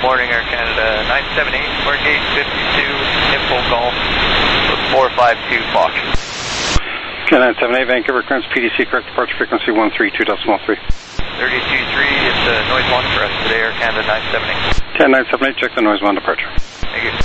morning, Air Canada 978, Square Gate 52, Info Golf, 452 Fox. Okay, 978, Vancouver, currents PDC, correct departure frequency 132.3. 32.3, it's noise 1 for us today, Air Canada 978. 978, check the noise 1 departure. Thank you.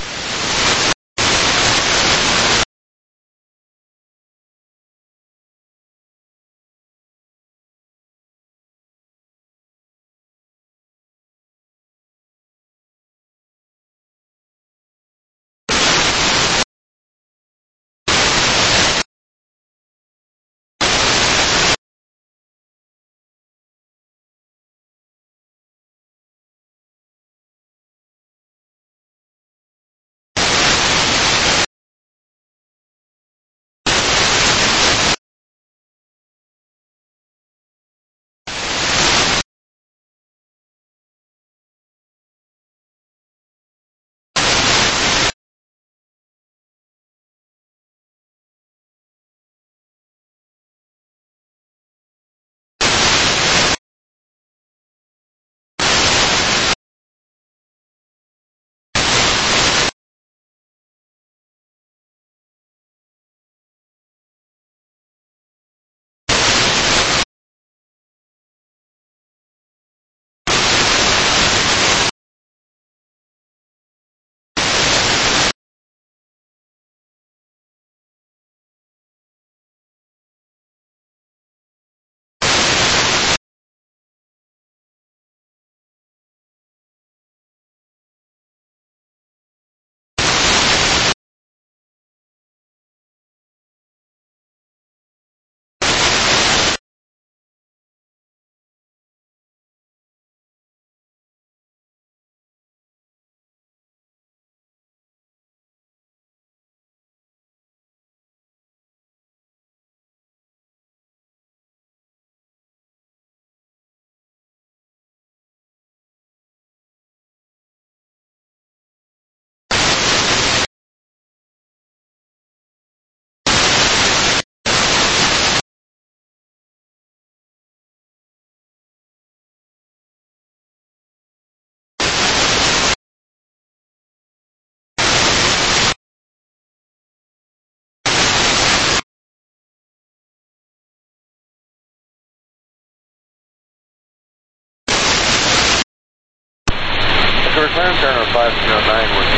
Clarence Turner 509, we're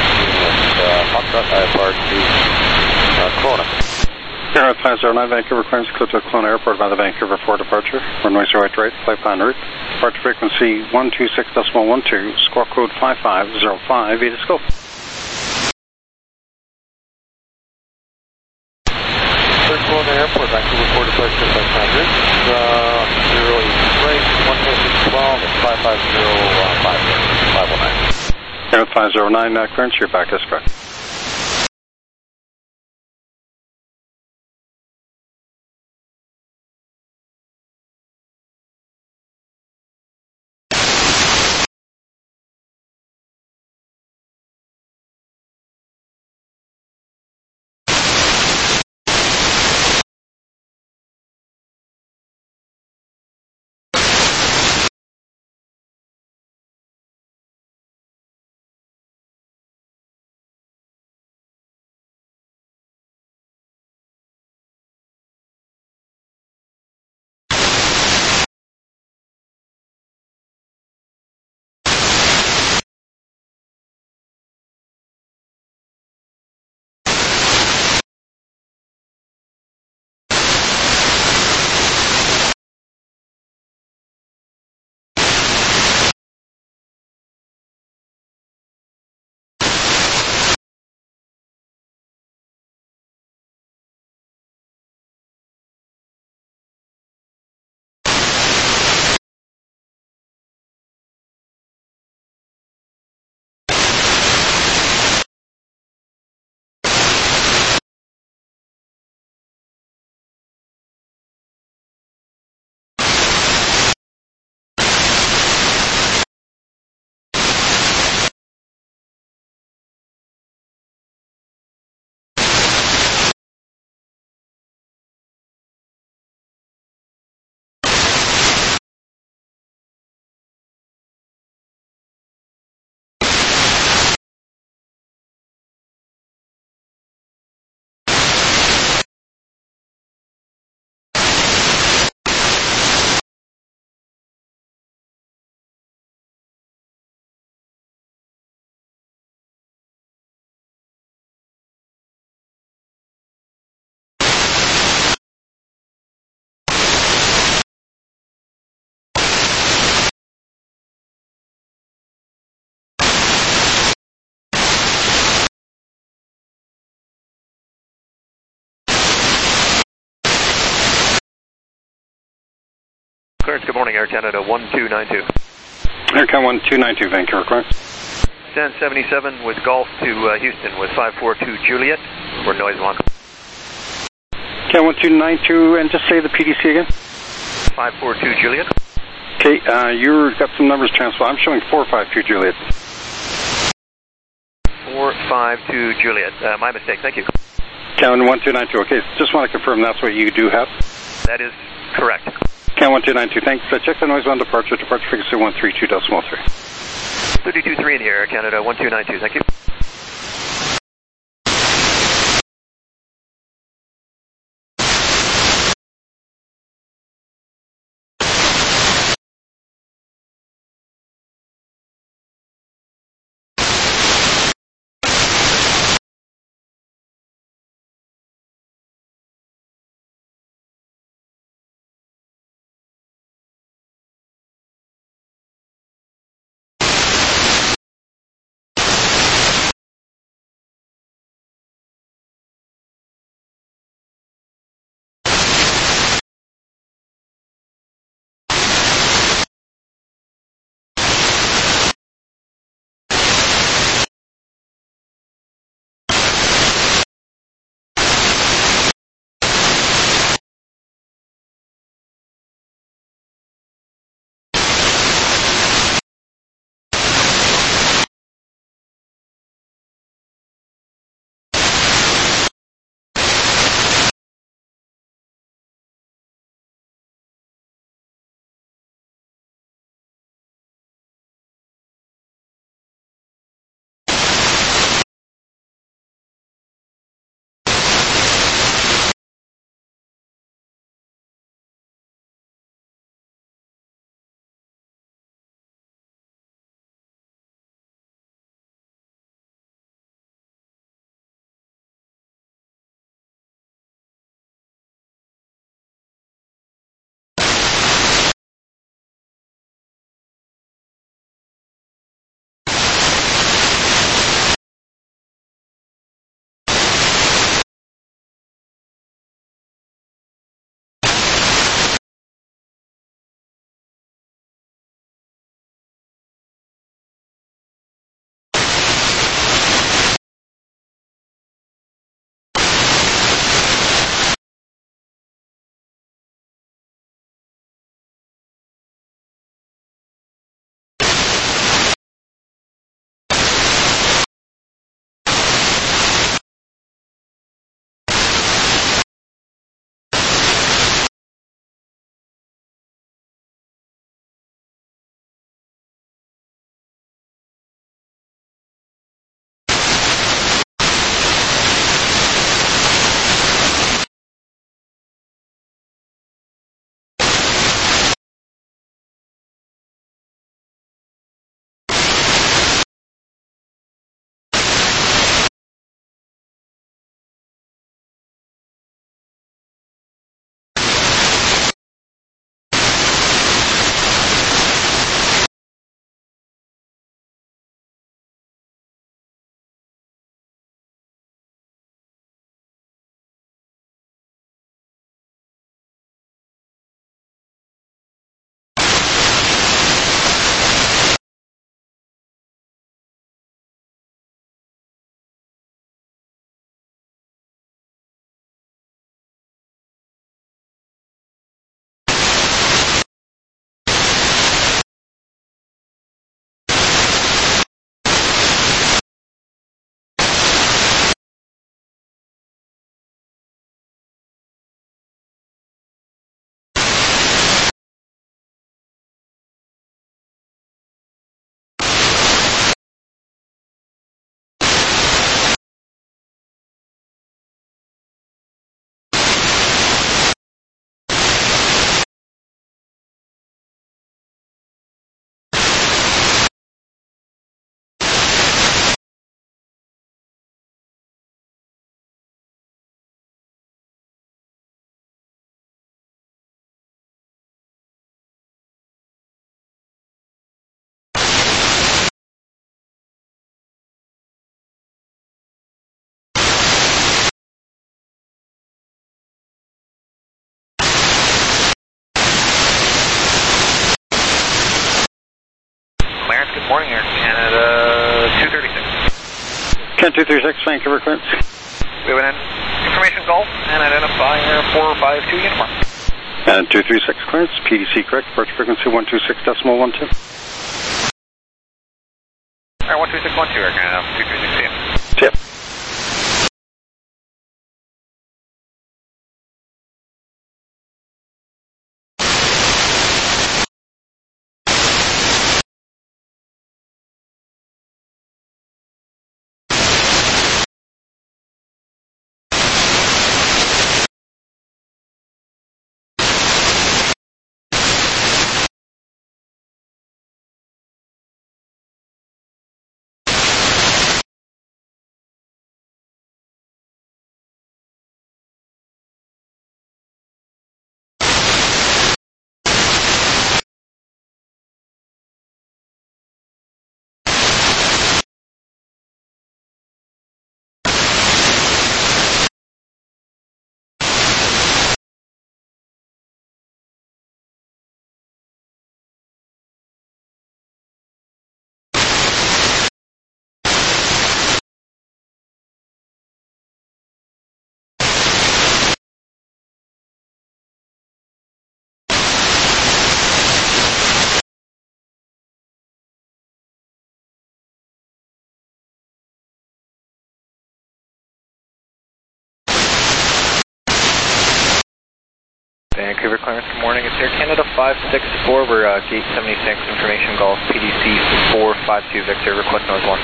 with Foxtrot Park to Kelowna. Air 509, Vancouver, currents clear to Kelowna Airport by the Vancouver 4 departure. Runway 08 right, flight plan route. Departure frequency 126.12, squawk code 5505, VITA scope. Kelowna Airport, Vancouver 4 departure, flight plan route. 08 right, 12612, and 550, 509. Air 509, currents, you're back as correct. Clearance, good morning, Air Canada 1292. Air Canada 1292, Vancouver, clearance. San 77 with Golf to Houston with 542 Juliet. We're noise 1. Canada 1292, and just say the PDC again. 542 Juliet. Okay, you've got some numbers transferred. I'm showing 452 Juliet. 452 Juliet. My mistake, thank you. Canada 1292, okay, just want to confirm that's what you do have. That is correct. Canada 1292, thanks. Check the noise on departure frequency 132.3. 32.3 in the air, Canada 1292, thank you. Good morning, Air Canada 236. Can 236, Vancouver clearance. We have an information Golf and identify Air 452 uniform. And 236 clearance, PDC correct, departure frequency 126.12. Alright, 12612, Air Canada 236. Yep. Vancouver clearance, good morning. It's Air Canada 564. We're gate 76, information Golf, PDC 452 Victor, request noise 1.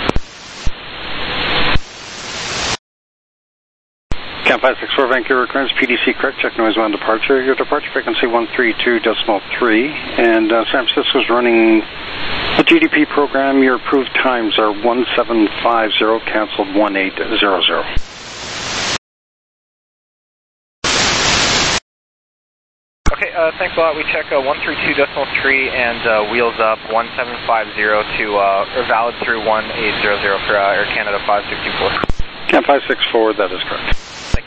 Cam 564 Vancouver clearance, PDC correct, check noise 1 departure. Your departure frequency 132.3, and San Francisco's running a GDP program. Your approved times are 1750, canceled 1800. Okay, thanks a lot. We check 132.3 and wheels up 1750 to valid through 1800 for Air Canada 564. Cam 564, that is correct. Thanks.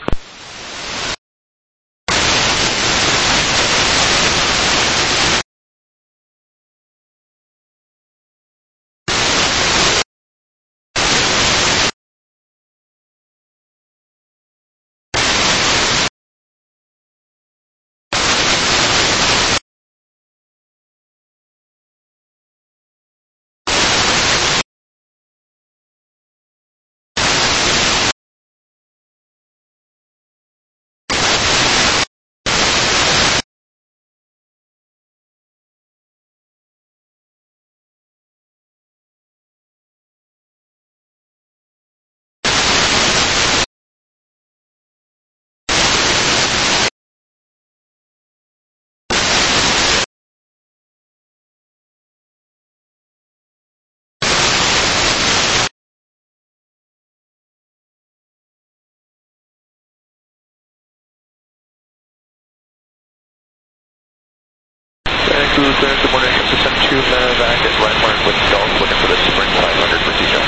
Vancouver clearance, good morning. Send 2 medevac at landmark with Golf, looking for the Spring 500 for T-Shot.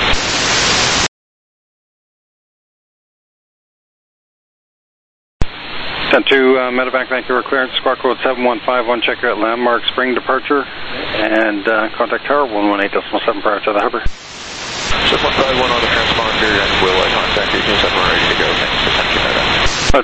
Send 2 medevac Vancouver clearance, squawk code 7151, check out landmark Spring departure, and contact tower 118.7 prior to the harbor. 7151 on the transponder, and we'll contact you as we're ready to go. Thanks for sending medevac.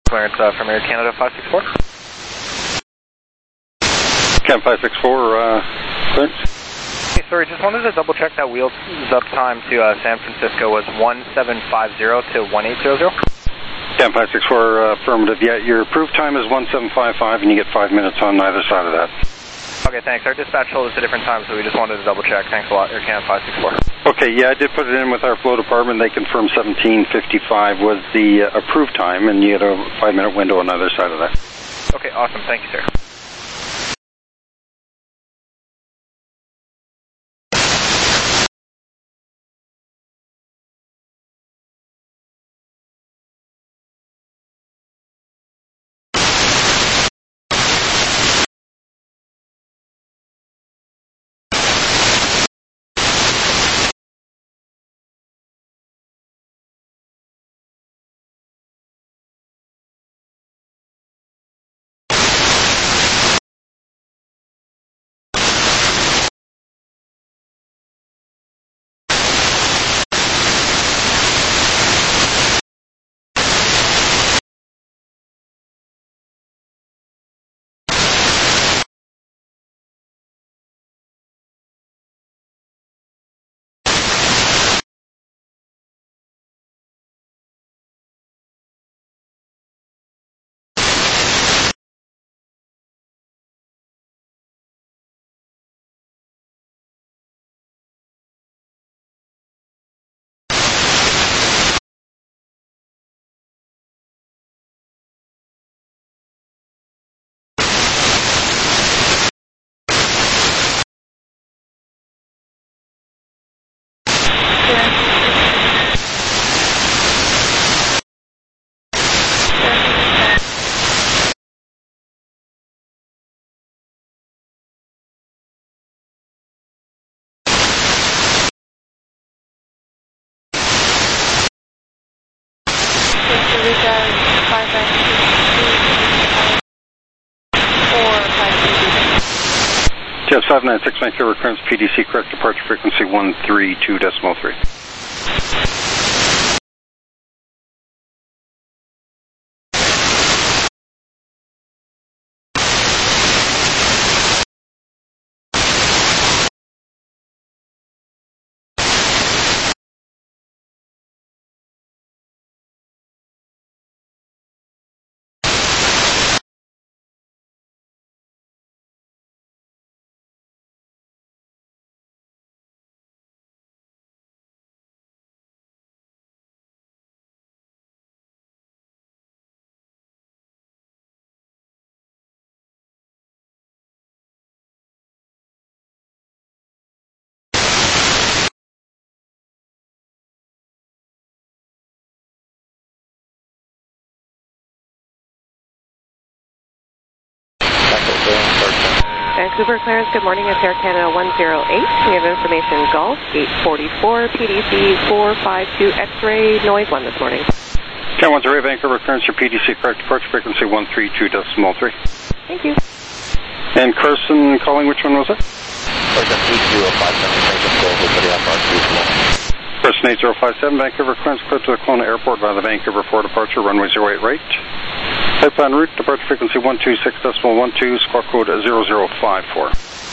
Clearance from Air Canada 564. Cam 564, clearance. Hey, sorry, just wanted to double check that wheels up time to San Francisco was 1750 to 1800. Cam 564, affirmative. Yeah, your approved time is 1755, and you get 5 minutes on either side of that. Okay, thanks. Our dispatch told us a different time, so we just wanted to double check. Thanks a lot, Air Canada 564. Okay, yeah, I did put it in with our flow department. They confirmed 1755 was the approved time, and you had a 5 minute window on either side of that. Okay, awesome. Thank you, sir. Yes, 596 Vancouver, current PDC, correct departure frequency 132.3. Vancouver clearance, good morning, it's Air Canada 108. We have information Golf 844, PDC 452 X-ray, noise 1 this morning. Cam 108 Vancouver clearance, your PDC, correct departure frequency 132.3. Thank you. And Carson calling, which one was it? Person 8057, Vancouver clearance, clear to the Kelowna Airport by the Vancouver 4 departure, runway 08 right. Flight plan route, departure frequency 126.12, squawk code 0054.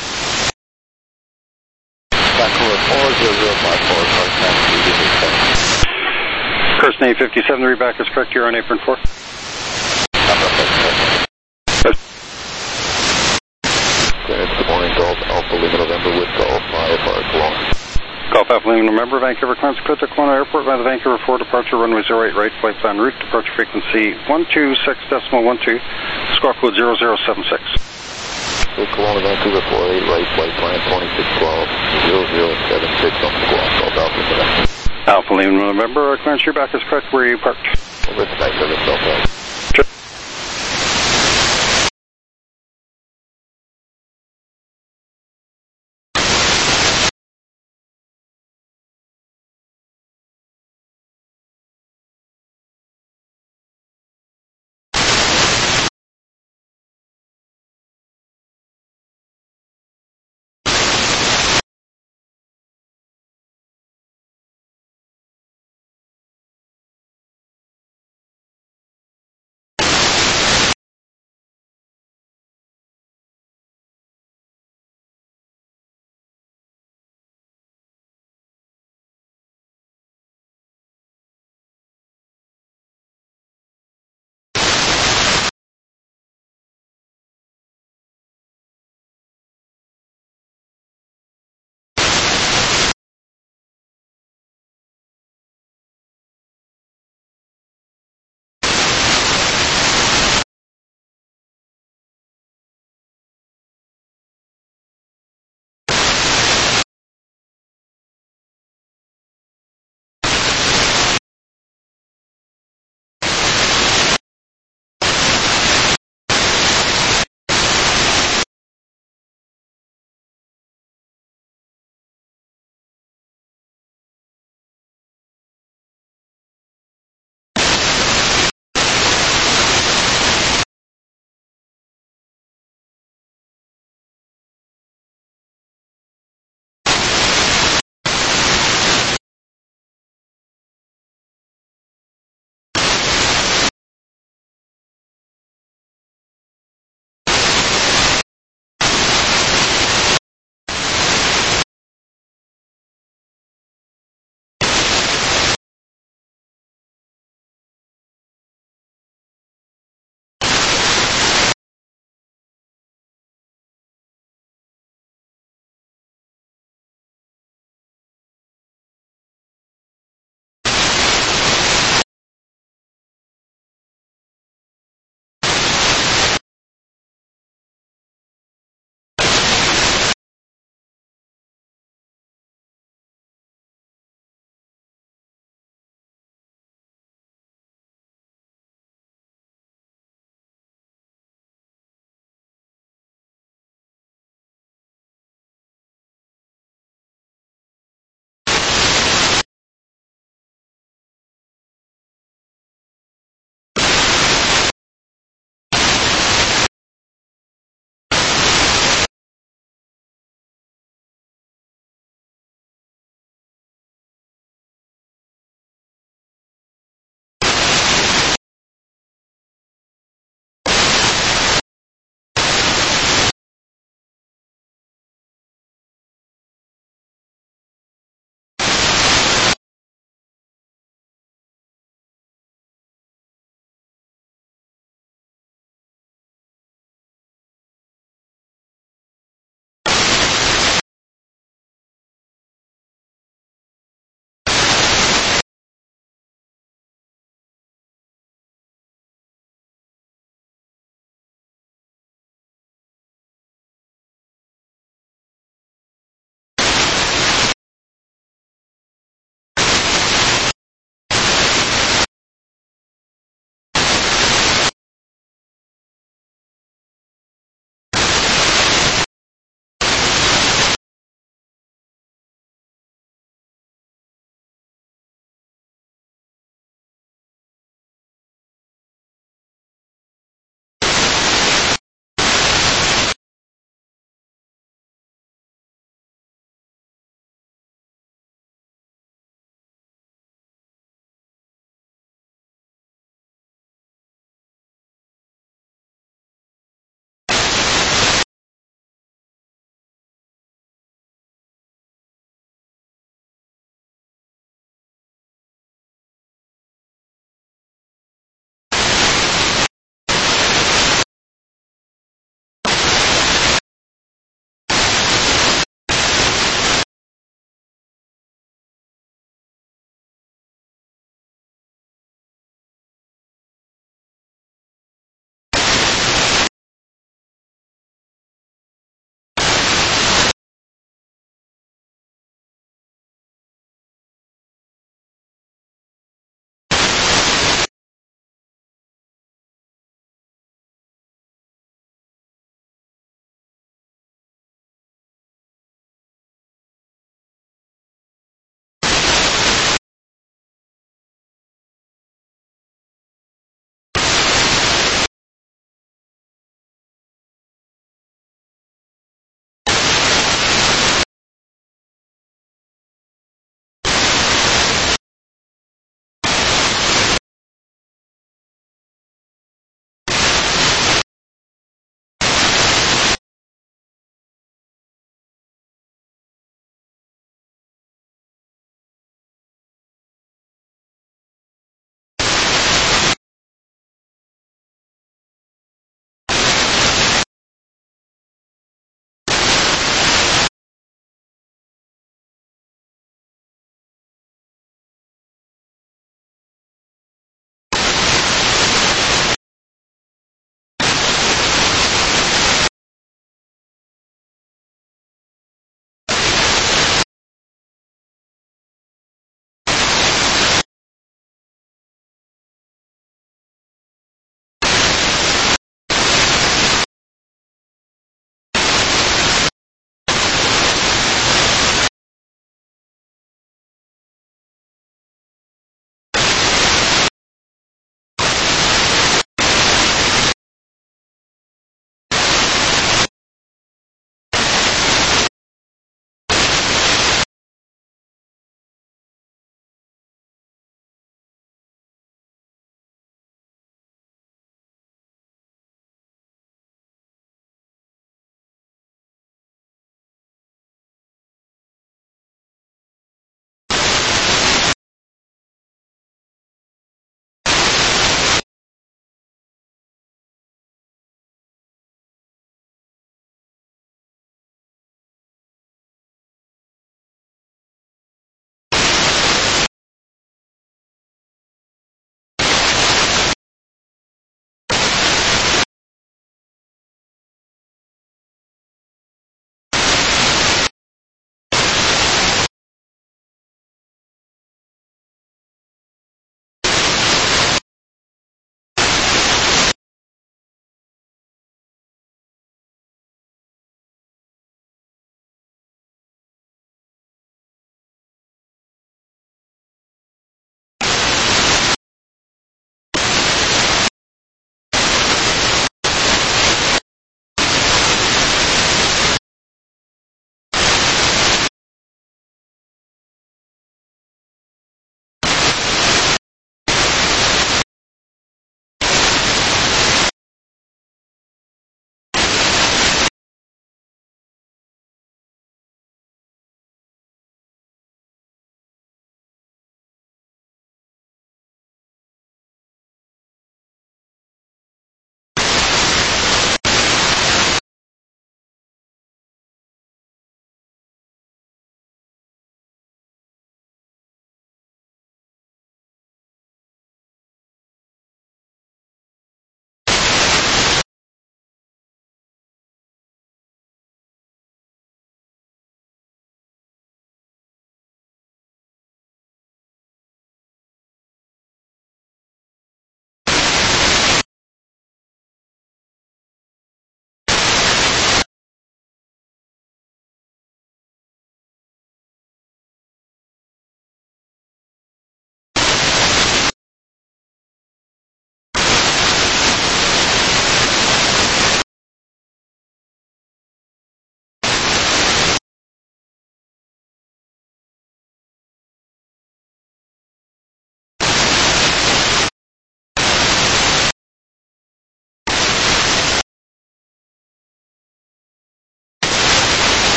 Vancouver 40054, Person 857, the readback is correct, you're on apron 4. Clearance, good morning, Golf Alpha Lima November with Golf IFR Kelowna. Golf Alpha Lima November, Vancouver clearance, clear to Kelowna Airport by the Vancouver 4 departure, runway 08 right, flight plan route, departure frequency 126.12, squawk code 0076. With Kelowna, Vancouver 48 right, flight plan 2612, 0076 on squawk, Golf Alpha Lima. Alpha Lima November, clearance, your back is correct, where you parked. Over the back of the South.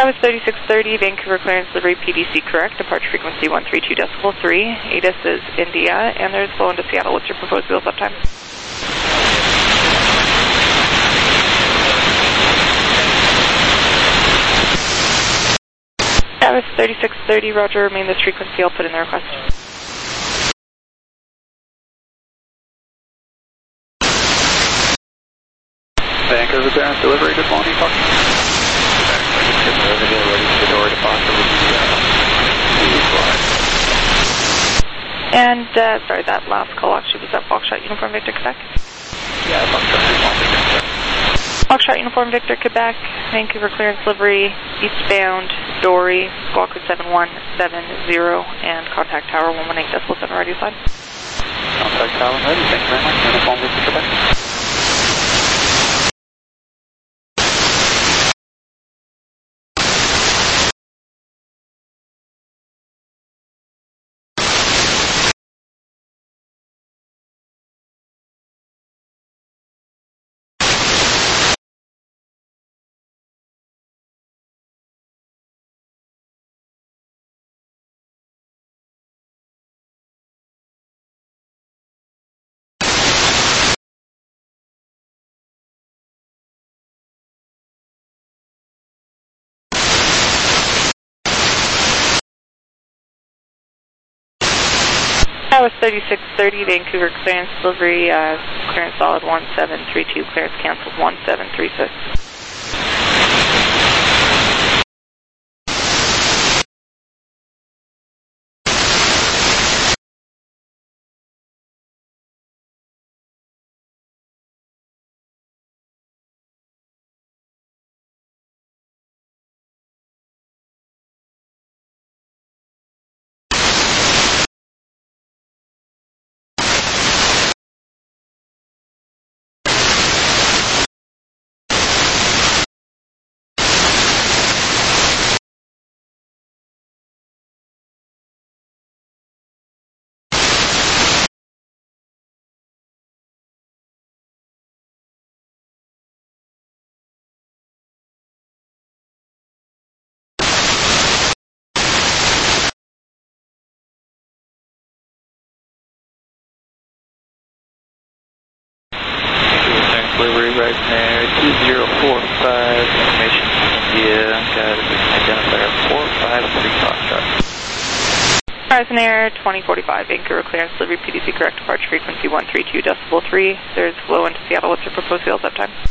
was 3630, Vancouver clearance delivery PDC correct, departure frequency 132.3. ATIS is India, and there's flow into Seattle. What's your proposed wheels up time? That was 3630, roger, remain this frequency, I'll put in the request. Vancouver clearance delivery, good morning, Fox. Ready to door departure with the flight. And, sorry, that last call actually was that Foxtrot Uniform Victor Quebec? Yeah, Foxtrot Uniform Victor Quebec. Foxtrot Uniform Victor Quebec, Vancouver clearance delivery, eastbound, Dory, squawk code 7170, and contact tower 118.7 radio side. Contact tower ready, thank you very much. Uniform Victor Quebec. That was 3630, Vancouver clearance delivery, clearance solid 1732, clearance canceled 1736. Delivery right there, 2045, information India, got identifier 453 Foxtrot. Ryanair 2045, Vancouver clearance delivery PDC correct, departure frequency 132.3. There's flow into Seattle, what's your proposed wheels up time?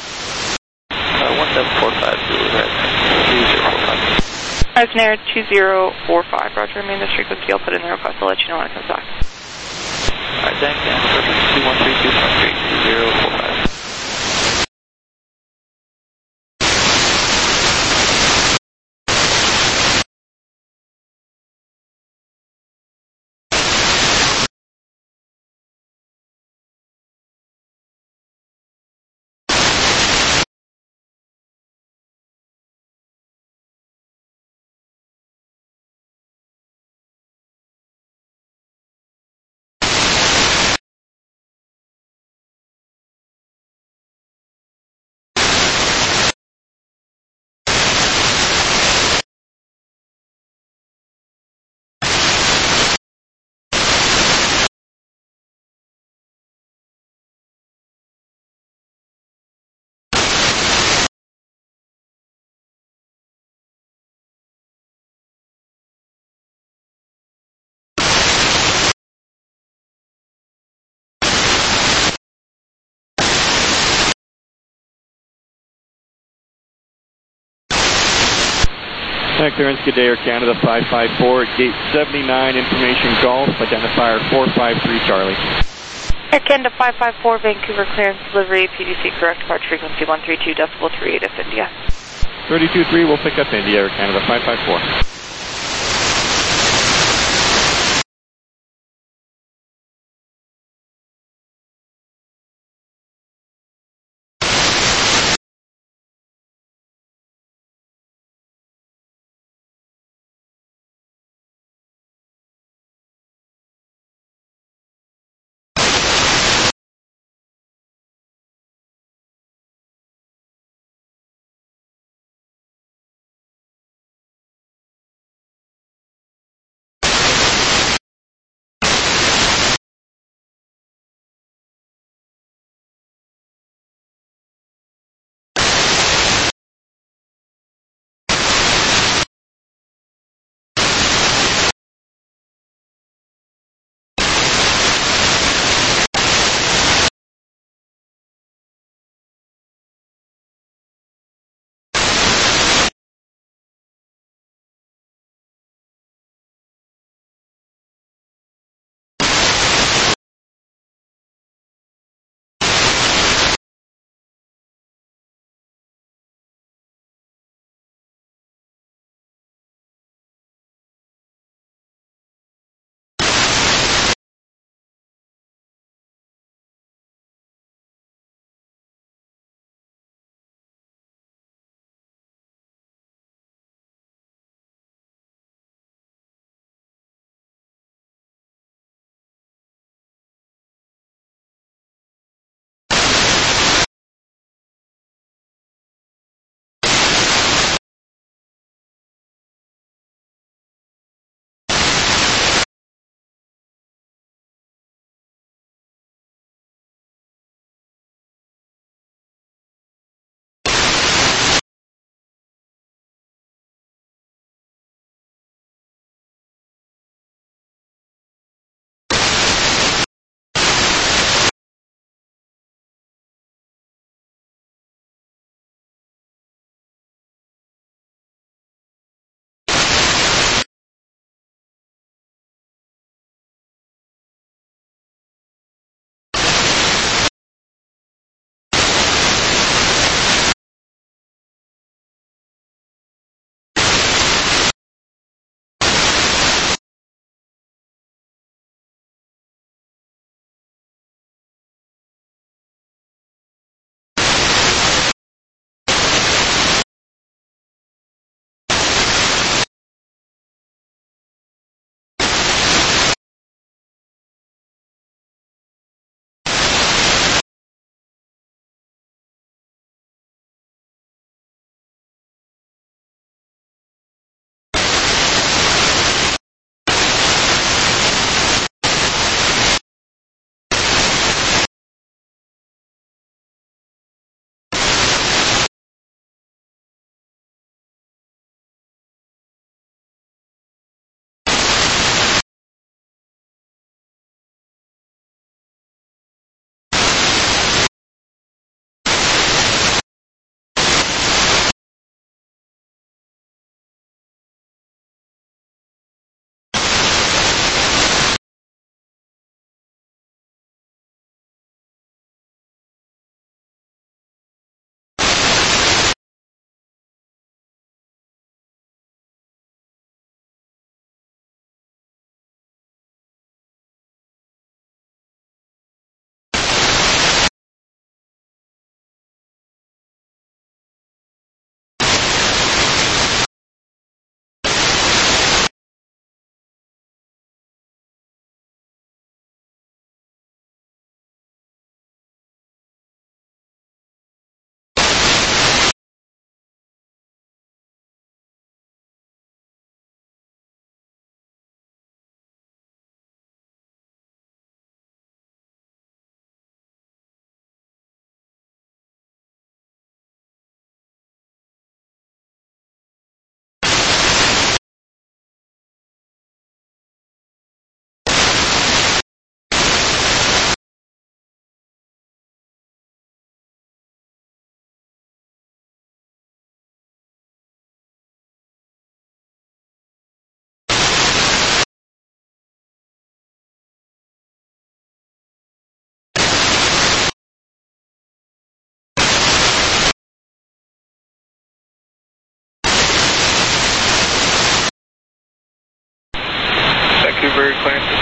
1745, right, 2045. Ryanair 2045, roger, remain this frequency, I'll put in the request, I'll let you know when it comes back. Alright, thanks, and 2132.3, 2045. Clearance, good day, Air Canada 554, gate 79, information Golf, identifier 453 Charlie. Air Canada 554, Vancouver clearance delivery, PDC correct, departure frequency 132.3, ATIS India. 323, we'll pick up India, Air Canada 554.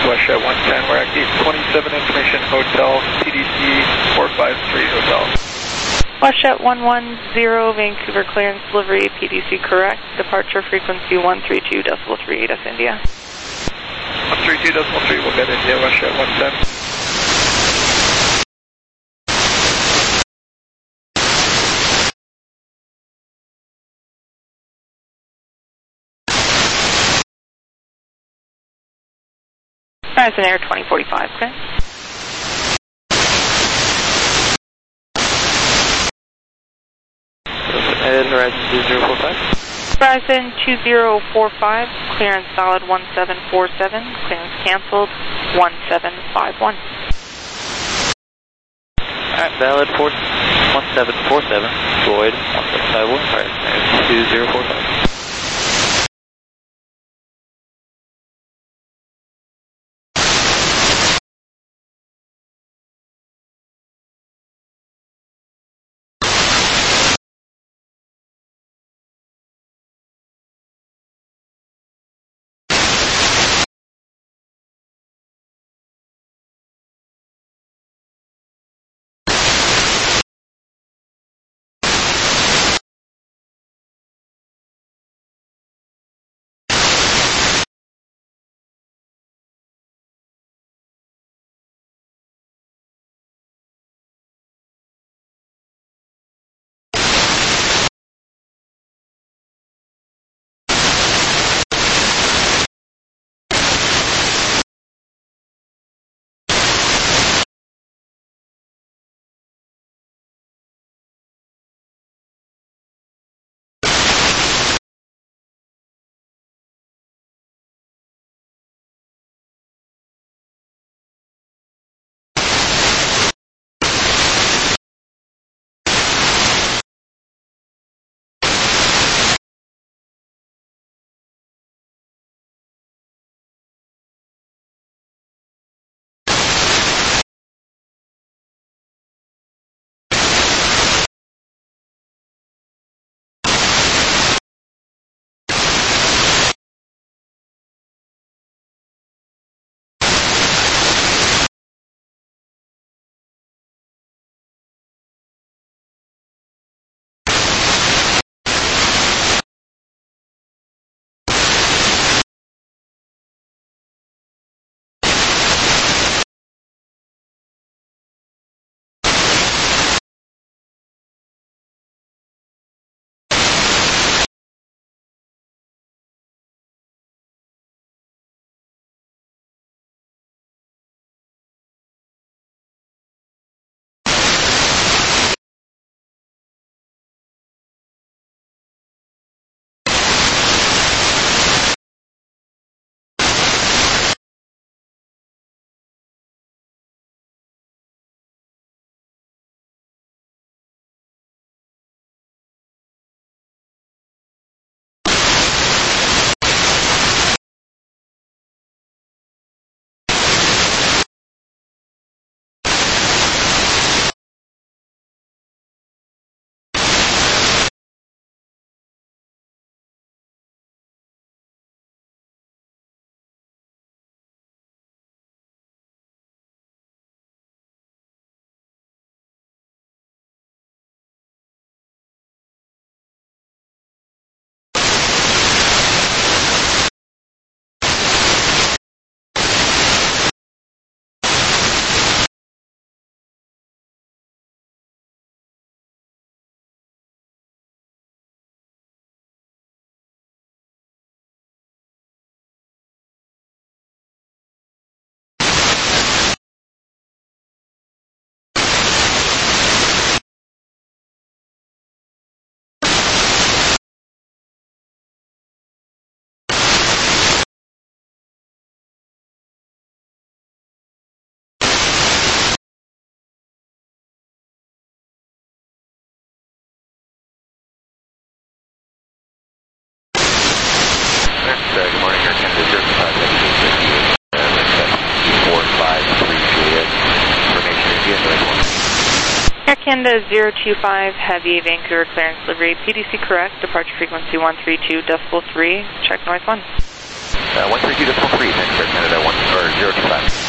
WestJet 110. We're at gate 27, information hotel, PDC 453 Hotel. WestJet 110, Vancouver clearance delivery, PDC correct, departure frequency 132.38 India. 132.3, we'll get India, WestJet 110. Horizon Air 2045, okay? Horizon 2045. Horizon 2045, clearance solid 1747, clearance canceled 1751. Alright, valid 1747, Floyd 1751, Horizon 2045. Good morning, Air Canada 05, 453 Juliet. Information India, noise 1. Air Canada 025, heavy Vancouver clearance delivery, PDC correct, departure frequency 132.3, check noise 1. 132.3, thanks, Air Canada 025.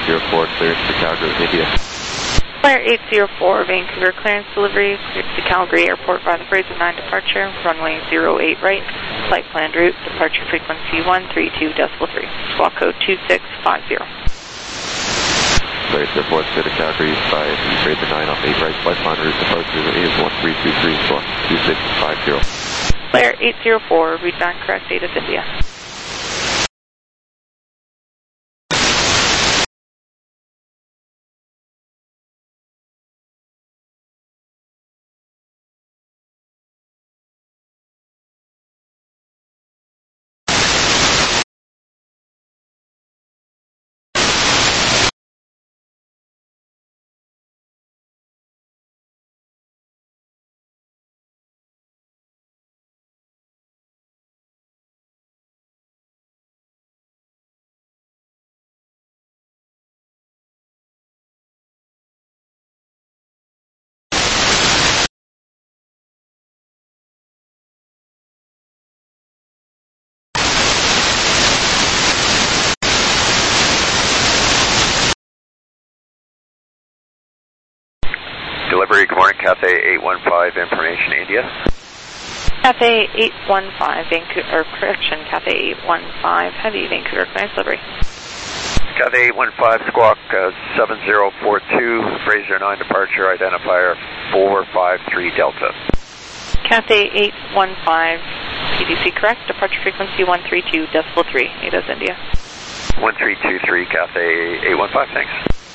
804, clearance to Calgary, India. Flyer 804, Vancouver clearance delivery, cleared to Calgary Airport by the Fraser 9 departure, runway 08 right, flight planned route, departure frequency 132.3, squawk code 2650. Flyer 804, clear to Calgary by the Fraser 9 off 8 right, flight planned route, departure is 1323, squawk 2650. Flyer 804, read back correct date of India. Delivery, good morning, Cathay 815, information, India. Cathay 815, Vancouver, Cathay 815, heavy Vancouver clearance delivery. Cathay 815, squawk 7042, Fraser 9 departure, identifier 453 Delta. Cathay 815, PDC correct, departure frequency 132.3, ADOS India. 1323, Cathay 815, thanks.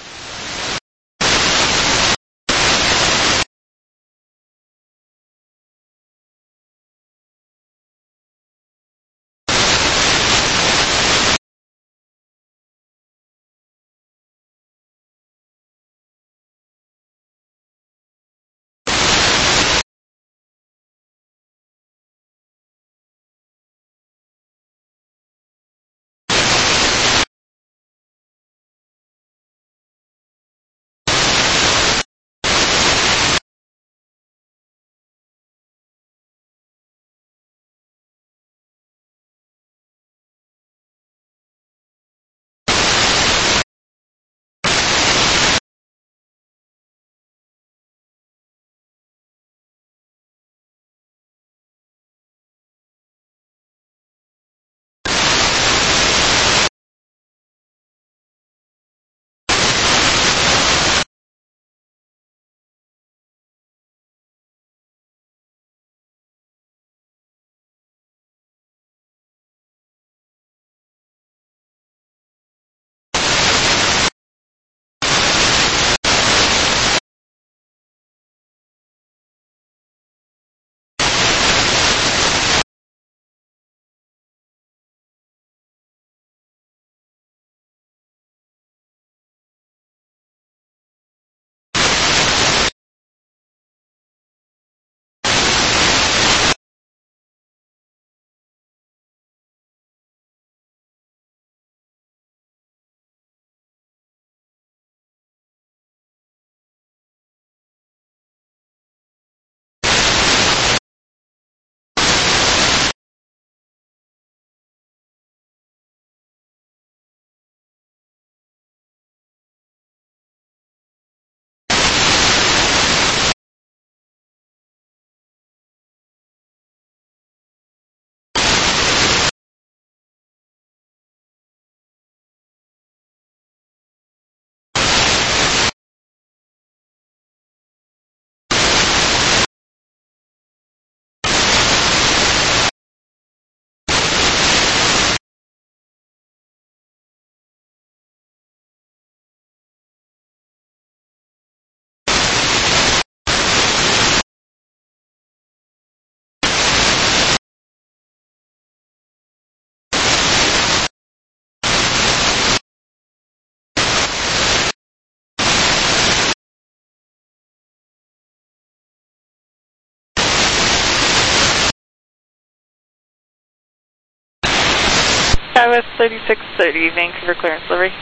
SkyWest 3630, Vancouver clearance delivery.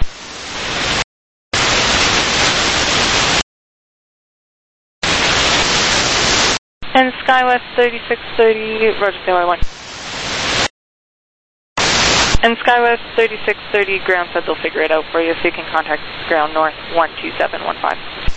And SkyWest 3630, Roger, CY1. And SkyWest 3630 ground said they'll figure it out for you, so you can contact ground north 12715.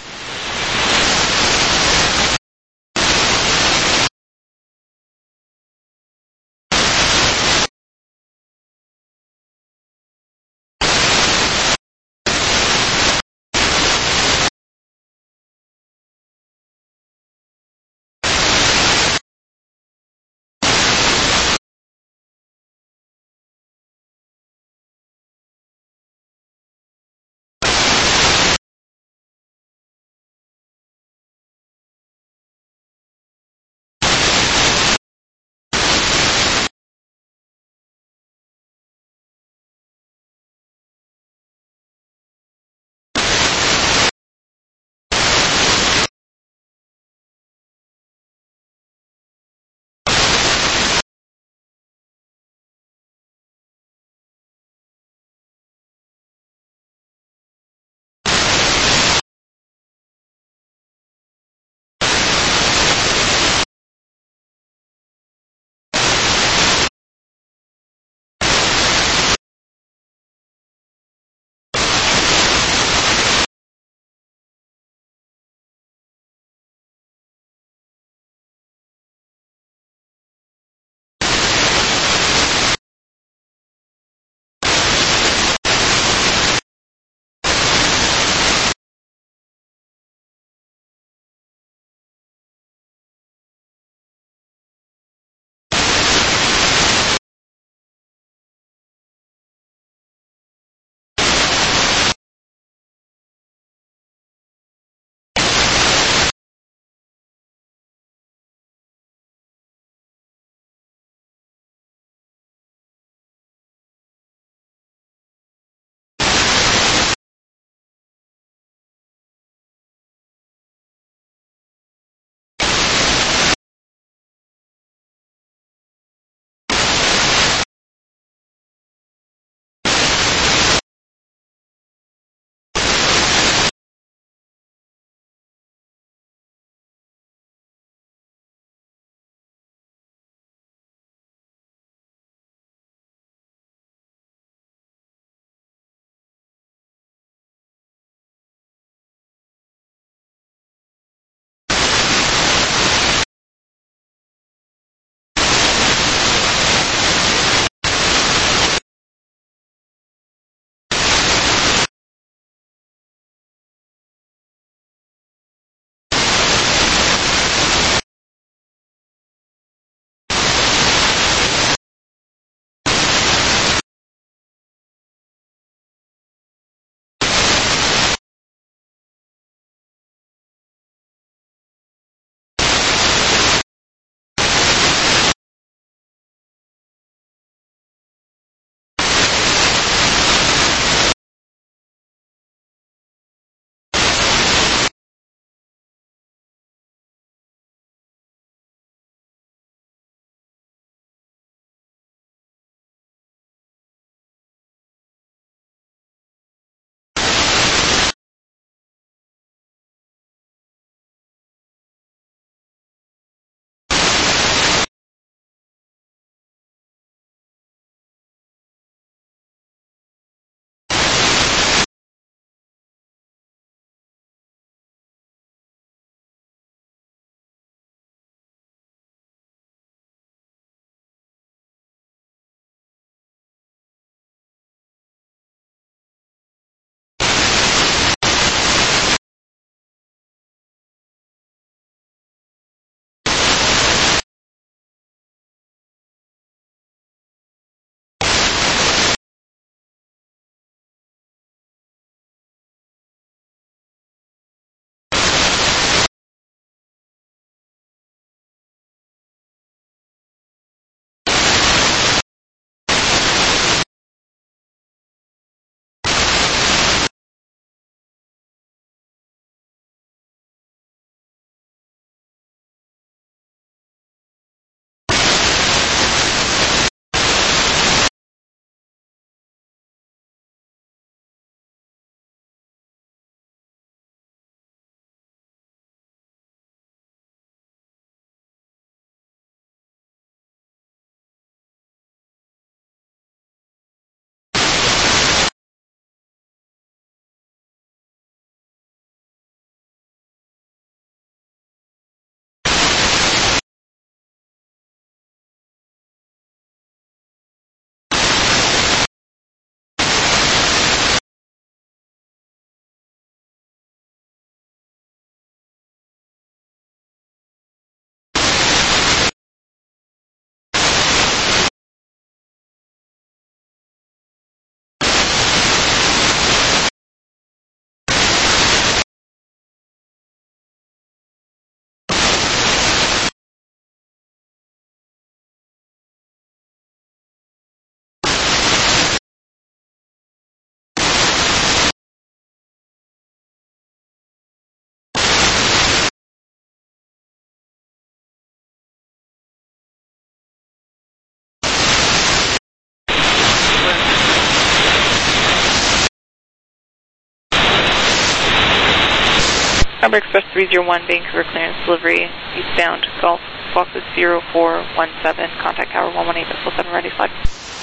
Number Express 301, Vancouver clearance delivery, eastbound Golf, Foxes 0417, contact tower 118.7, ready flag.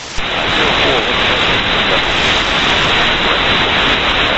0417.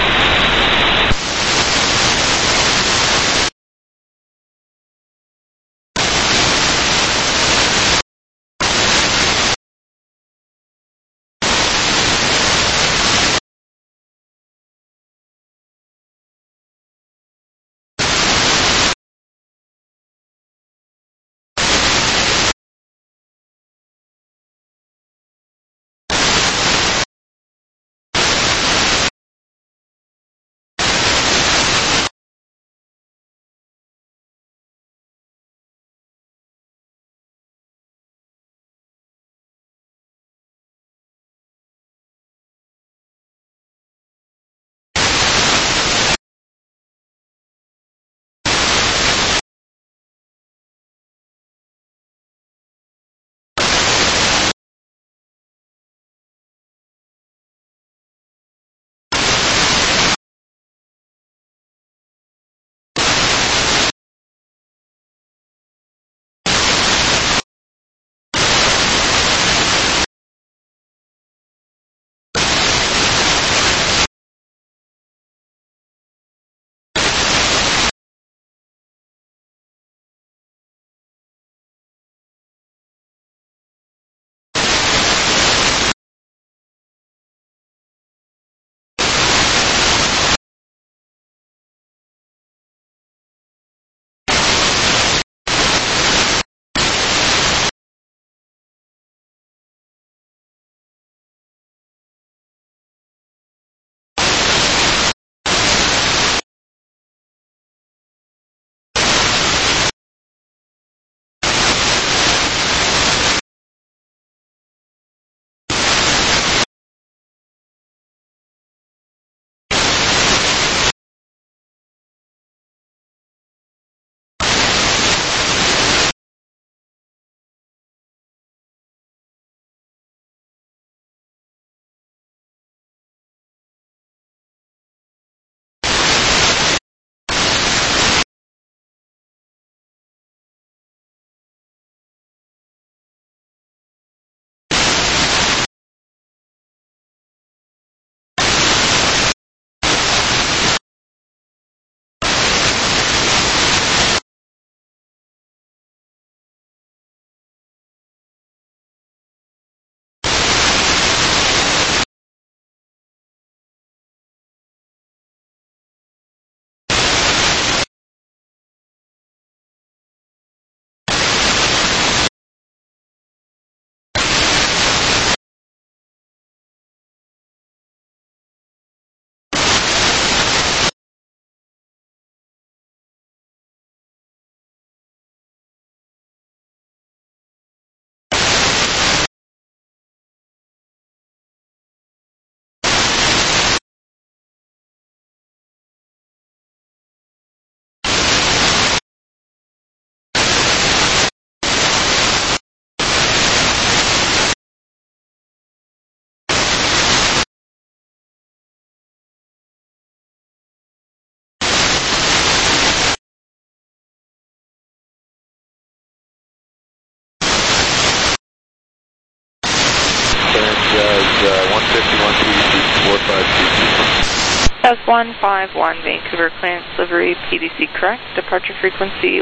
South 151, Vancouver clearance delivery, PDC correct, departure frequency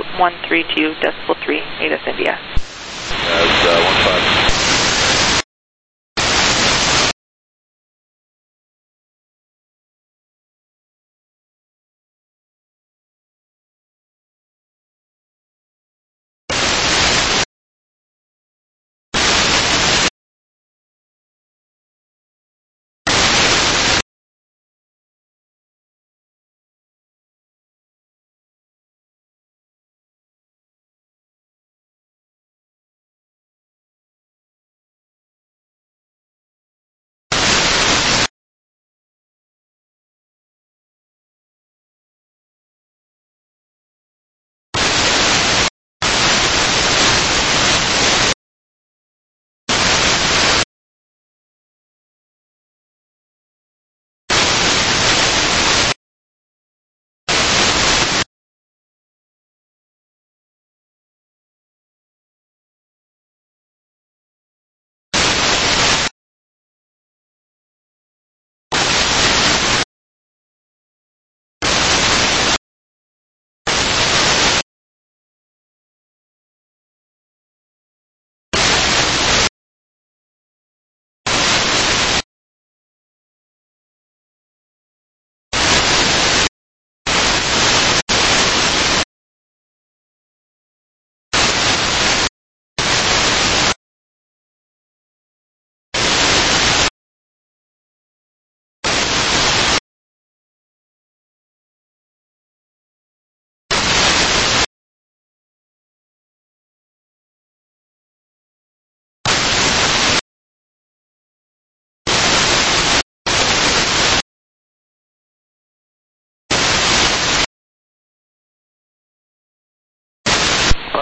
132.3, Native India. As 15.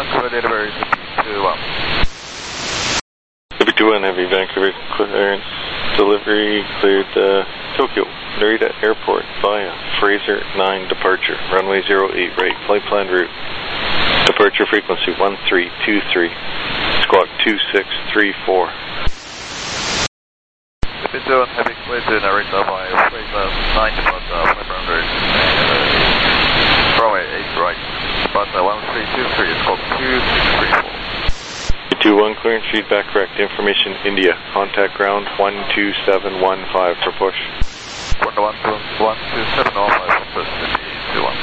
for delivery to P21. P21 Heavy Vancouver clearance delivery cleared Tokyo Narita Airport via Fraser 9 departure, runway 08 right, flight plan route. Departure frequency 1323, squawk 2634. P21 Heavy cleared to Narita via Fraser 9 departure, flight plan route. Runway 8 right, departure 1323, squawk 2634. P21 clearance feedback correct. Information India. Contact ground 12715 for push. 12715 for push to P21.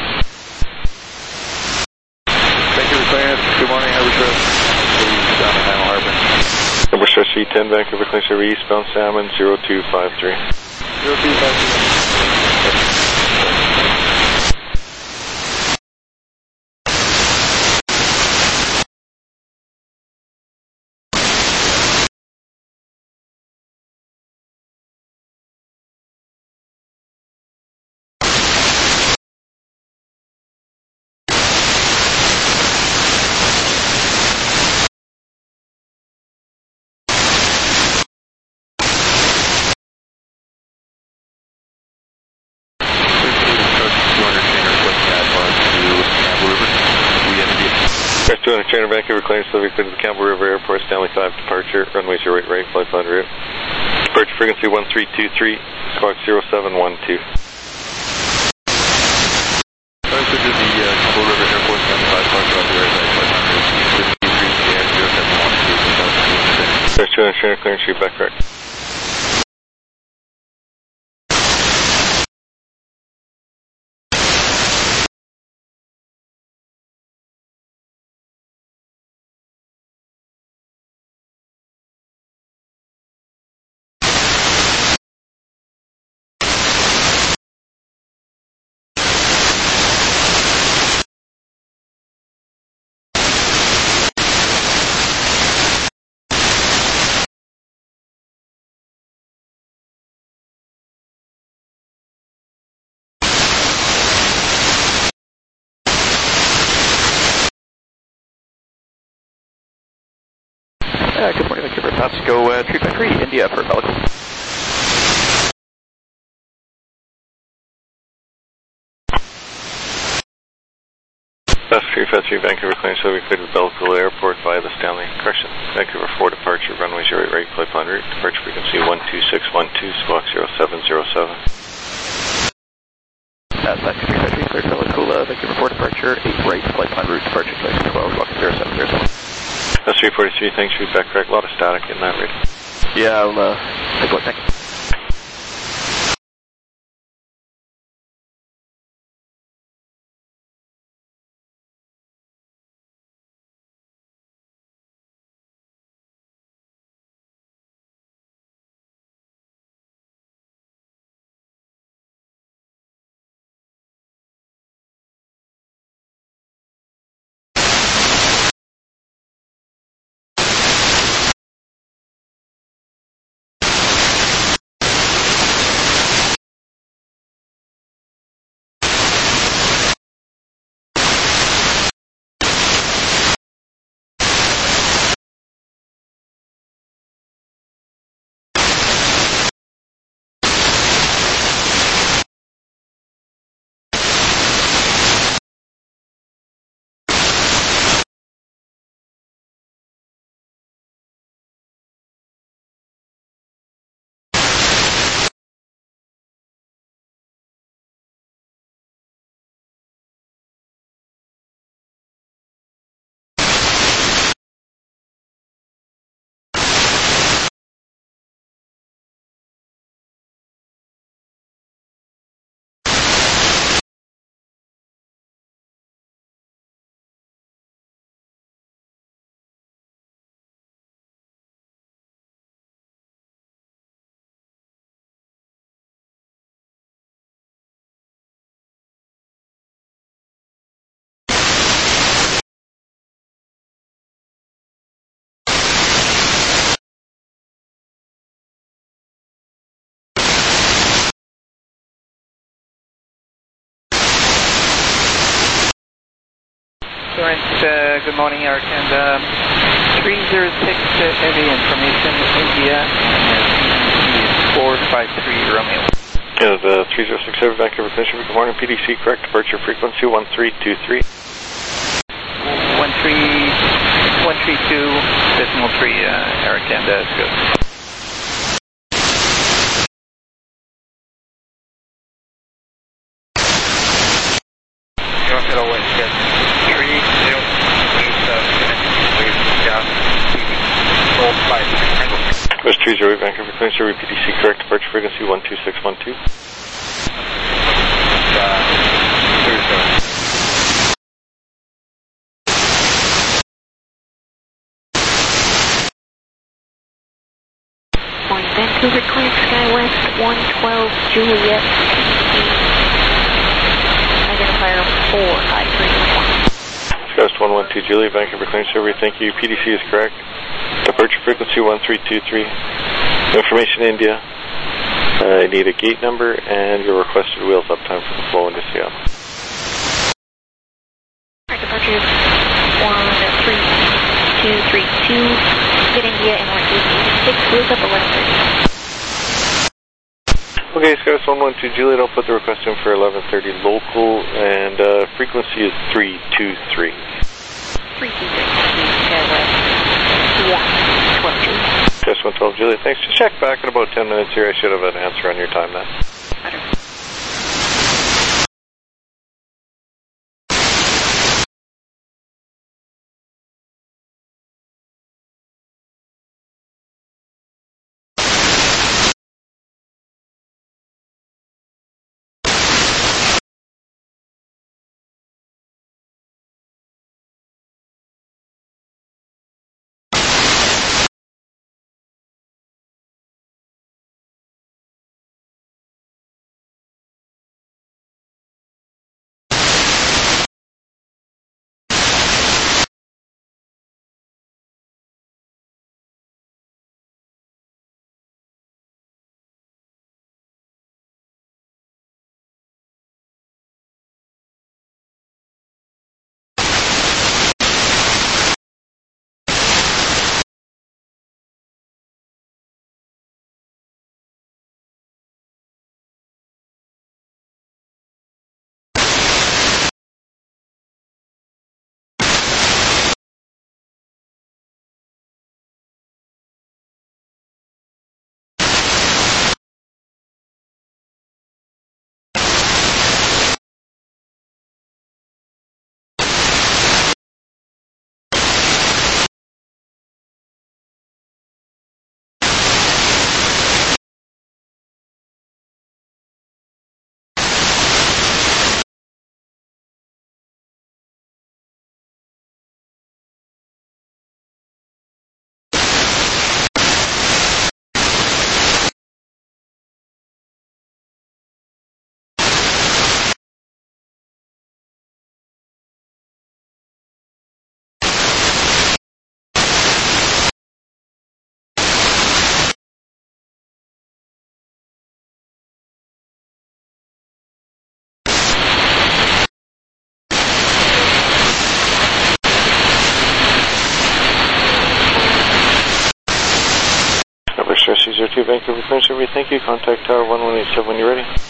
Thank you for clearance. Good morning. How are we doing? Down in Ann Harbor. Number Stress 10 Vancouver clearance over eastbound Salmon 0253. 0253. Trainer Vancouver clearance delivery to the Campbell River Airport, Stanley 5 departure, runway 08 right, flight plan route. Departure frequency 1323, squawk 0712. Closer to the Campbell River Airport, Stanley 5 departure, runway 08 right, flight plan route. 0712. Trainer clearance feedback correct. Good morning, Vancouver. Pasco 353, India for Pelican. Pasco 353, Vancouver clearance delivery cleared to Belcool Airport via the Stanley Crescent. Vancouver 4 departure, runway 08 right, flight plan route. Departure frequency 12612, squawk 0707. Pasco 353, cleared to Belcool, Vancouver 4 departure, 8 right, flight plan route, departure 2612, squawk 0707. That's 343, thanks, feedback correct. A lot of static in that radio. Yeah, I'll take a look. Thanks. Good morning, Air Canada. 306 heavy information, India, and 453 Romeo. Yeah, the 306 heavy Vancouver Commission. Good morning, PDC, correct departure frequency 1323. 132.3, Air Canada is good. West 308 Vancouver Queen Survey PDC, correct departure frequency 12612. Vancouver Queen Sky West 112 Juliet identifier 4531. West 112 Juliet Vancouver Queen Survey, thank you. PDC is correct. Departure frequency 1323. Information India. I need a gate number and your requested wheels up time for the flow into Seattle. Departure 13232. Get India and 186. Wheels up 1130. Okay, Skywest 112 Juliet, I'll put the request in for 1130 local and frequency is 323. 323. Skywest 112 Juliet. Skywest 112 Juliet, thanks. Just check back in about 10 minutes here. I should have an answer on your time then. Better. Vancouver Queen Survey, thank you. Contact Tower 1187 when you're ready.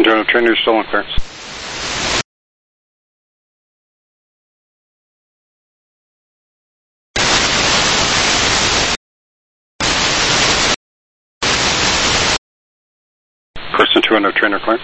Person 200 trainer, still on clearance. Person 200 trainer clearance.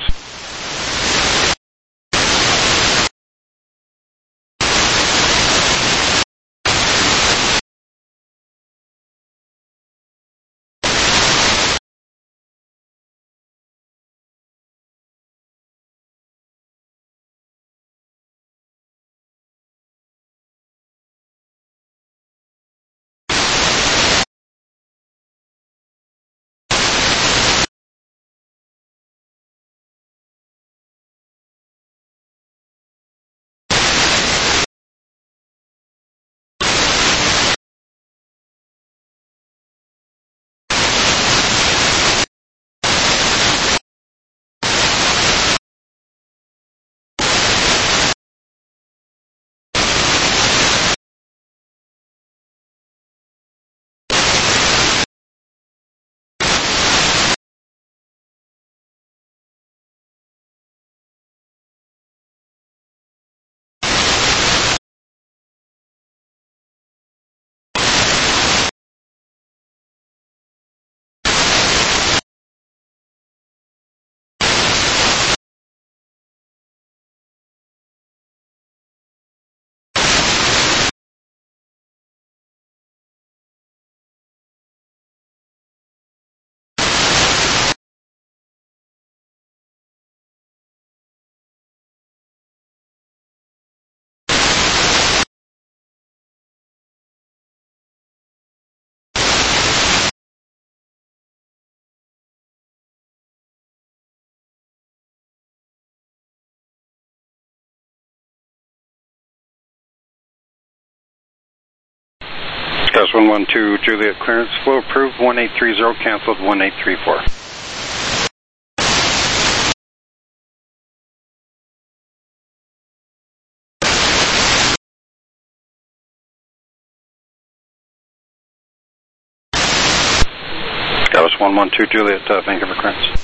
Gus 112 Juliet clearance, flow approved 1830, canceled 1834. Gus 112 Juliet, Vancouver clearance.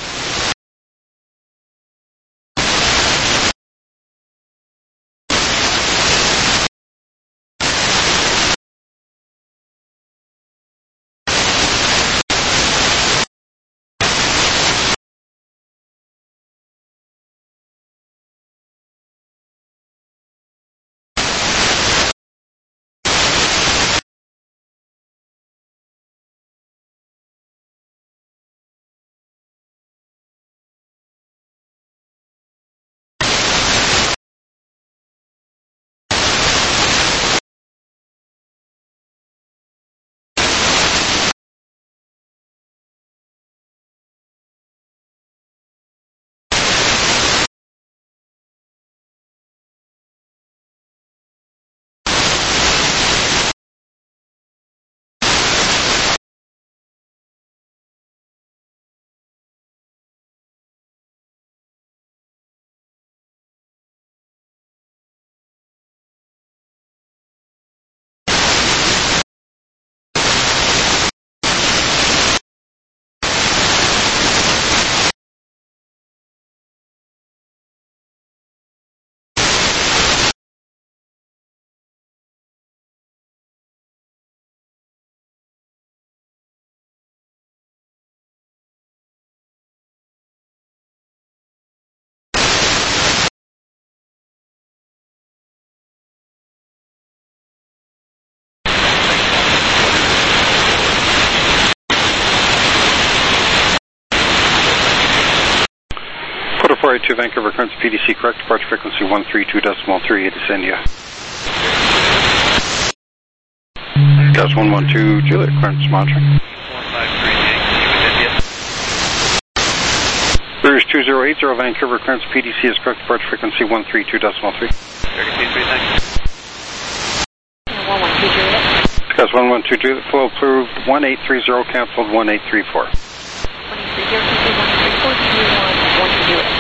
Quarter 482 Vancouver clearance, PDC correct, departure frequency 132.38 is India. Gus 112 Juliet clearance monitoring. 153 British 2080 Vancouver clearance, PDC is correct, departure frequency 132.3. 112 Juliet. Gus 112 Juliet, flow approved 1830, canceled 1834. 1830, 134,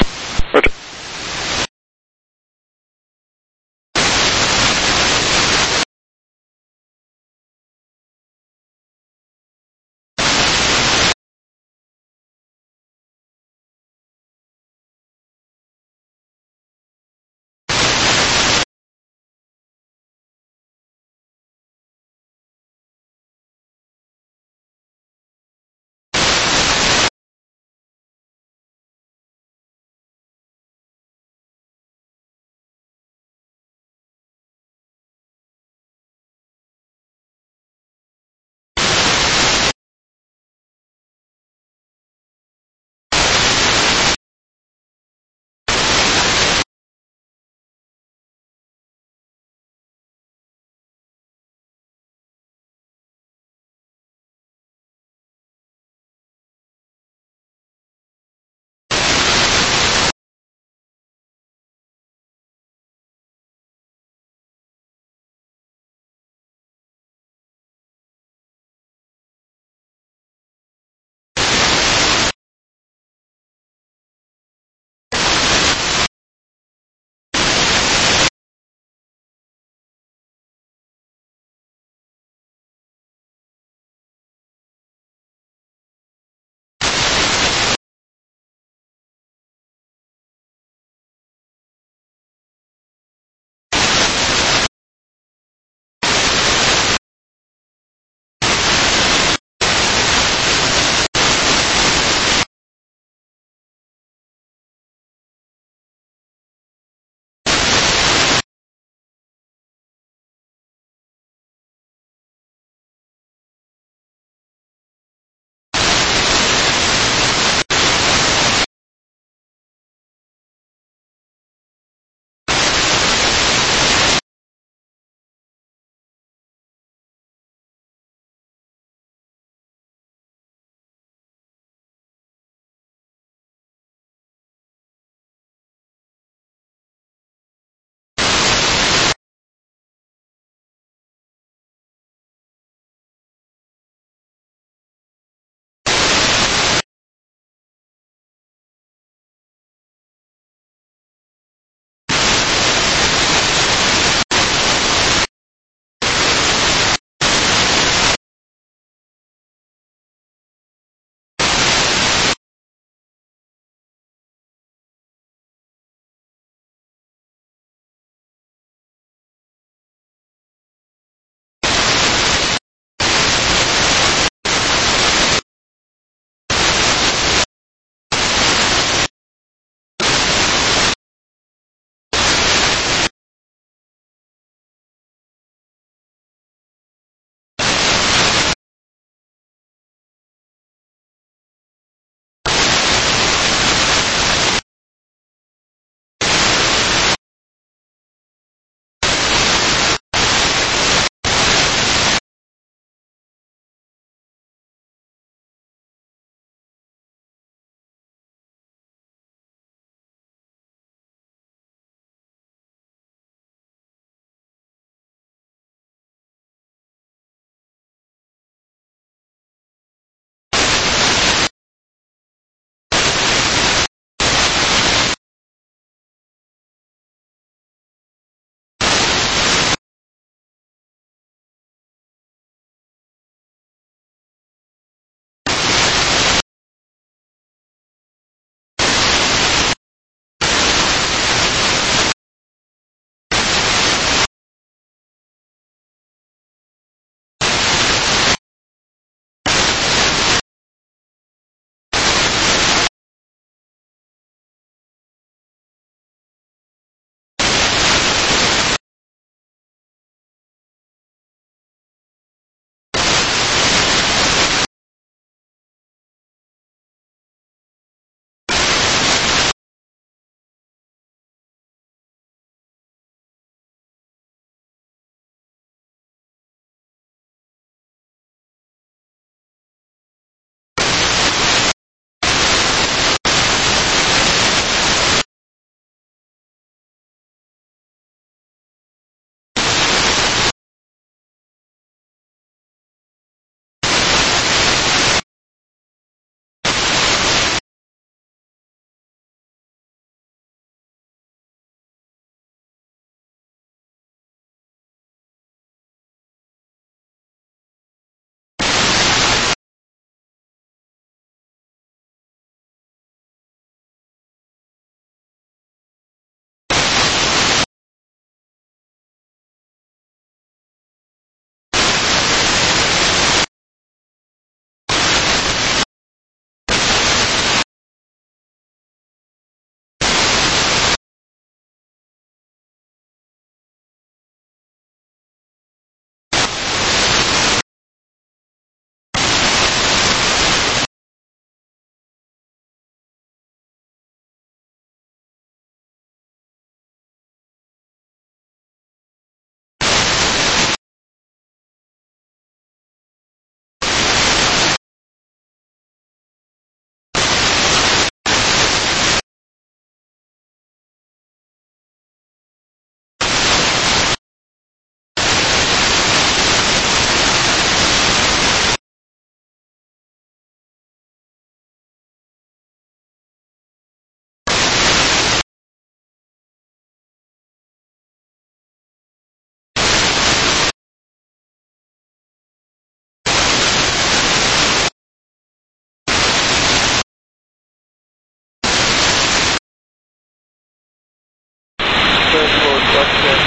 Transport WestJet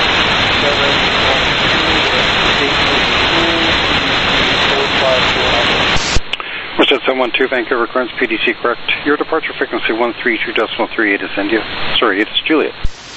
712, WestJet 712, Vancouver Clearance, PDC correct. Your departure frequency 132.38 is India. Sorry, it is Juliet.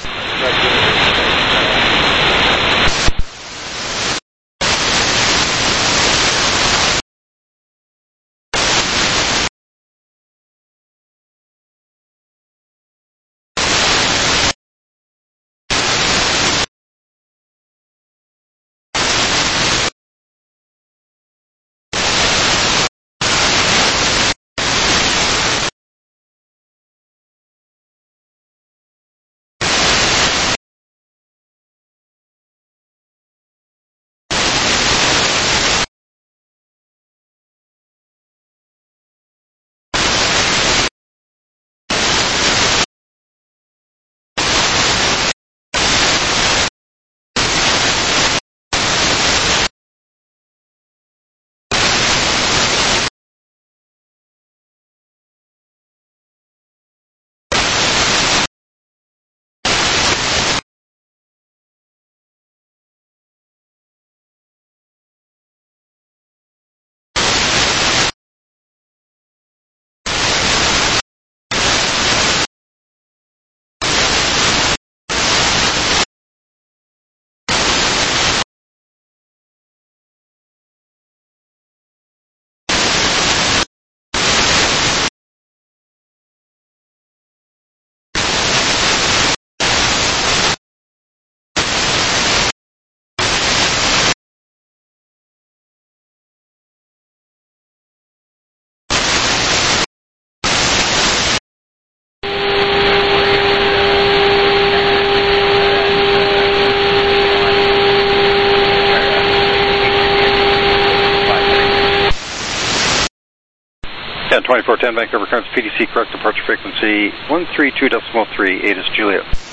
Yeah, 2410 Vancouver Clearance, PDC correct. Departure frequency 132.38 is Juliet.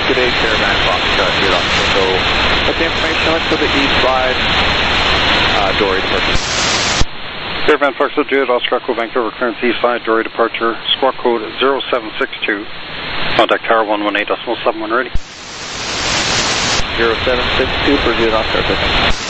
good day, Caravan Foxtrot, here on. So, what's the information? Let's go to the east side, Dory departure. Caravan Foxtrot, Juliet, Oscar, Echo, Vancouver, clearance east side, Dory departure, squawk code 0762. Contact tower 118.71 ready. 0762 for Juliet, Oscar,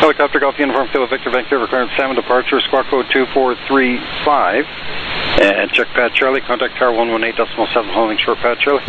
Helicopter Golf Uniform Kilo Victor Vancouver clearance 7 departure, squawk code 2435. And check pad Charlie, contact tower 118.7 holding short pad Charlie.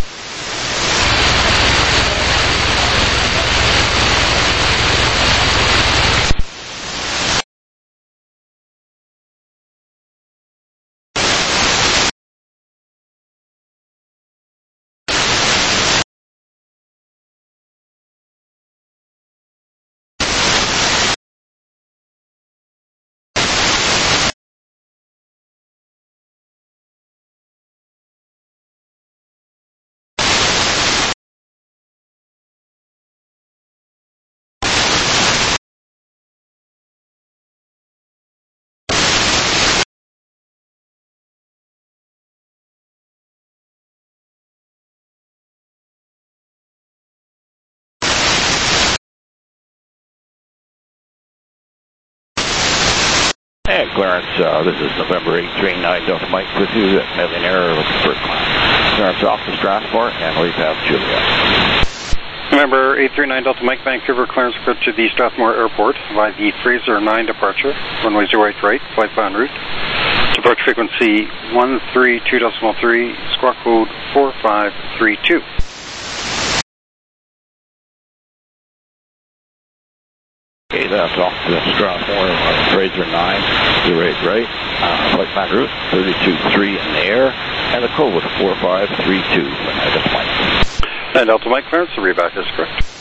And clearance, this is November 839 Delta Mike with you at Millionaire looking for clearance off to Strathmore and way past Juliet. November 839 Delta Mike, Vancouver clearance to the Strathmore Airport via the Fraser 9 departure, runway 08 right, flight plan route. Departure frequency 132.3, squawk code 4532. Okay, that's off to Strathmore, Fraser 9, 08 right, flight plan route, 32.3 in the air, and the code was 4532 for Delta Mike. And Delta Mike clearance, the reback is correct.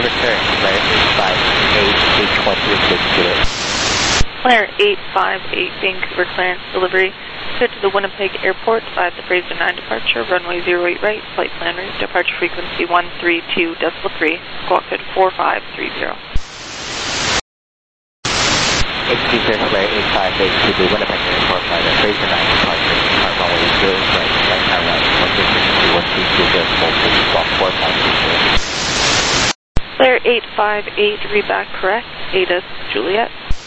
return, Flare 858, 820, Juliet. Flare 858, Vancouver clearance delivery. Cleared to the Winnipeg Airport by the Fraser 9 departure, runway 08 right, flight plan route, departure frequency 132.3, squawk code 4530. Executive Flare 858 to the Winnipeg Airport by the Fraser 9 departure, runway 08 right, flight plan route, departure frequency 132.3, squawk 4530. Flare 858, read back correct, Ada Juliet.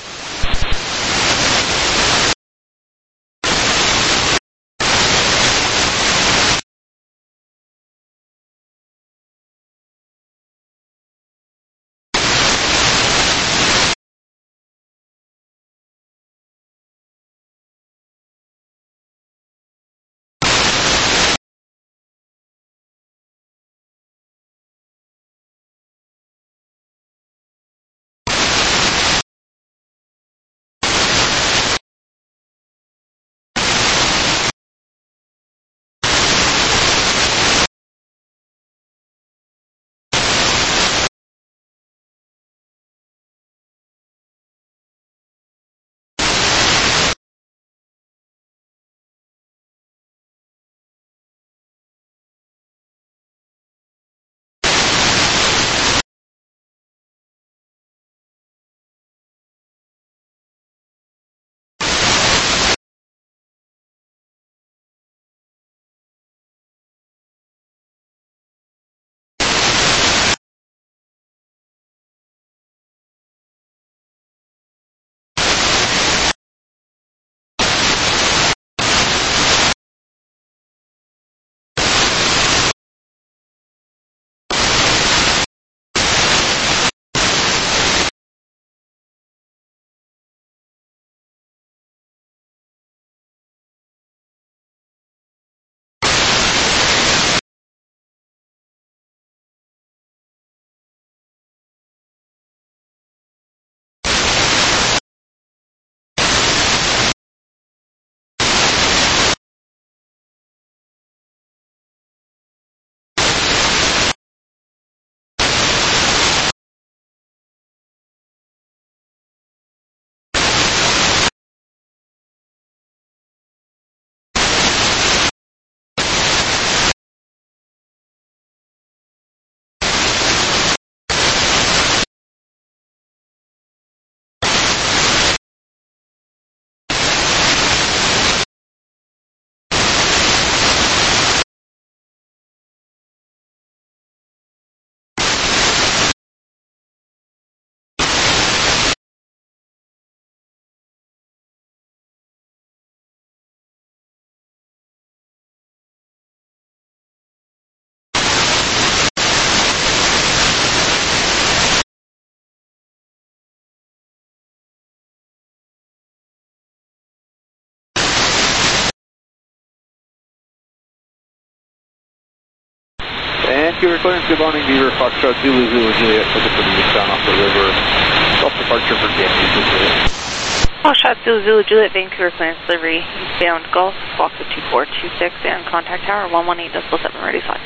Vancouver clearance, good morning, Beaver, Foxtrot, Zulu, Juliet, looking for the eastbound off the river, self-departure for Yankee, Juliet. Foxtrot, Zulu, Juliet, Vancouver clearance delivery, eastbound Gulf, squawk code 2426, and contact tower 118.7, ready 5.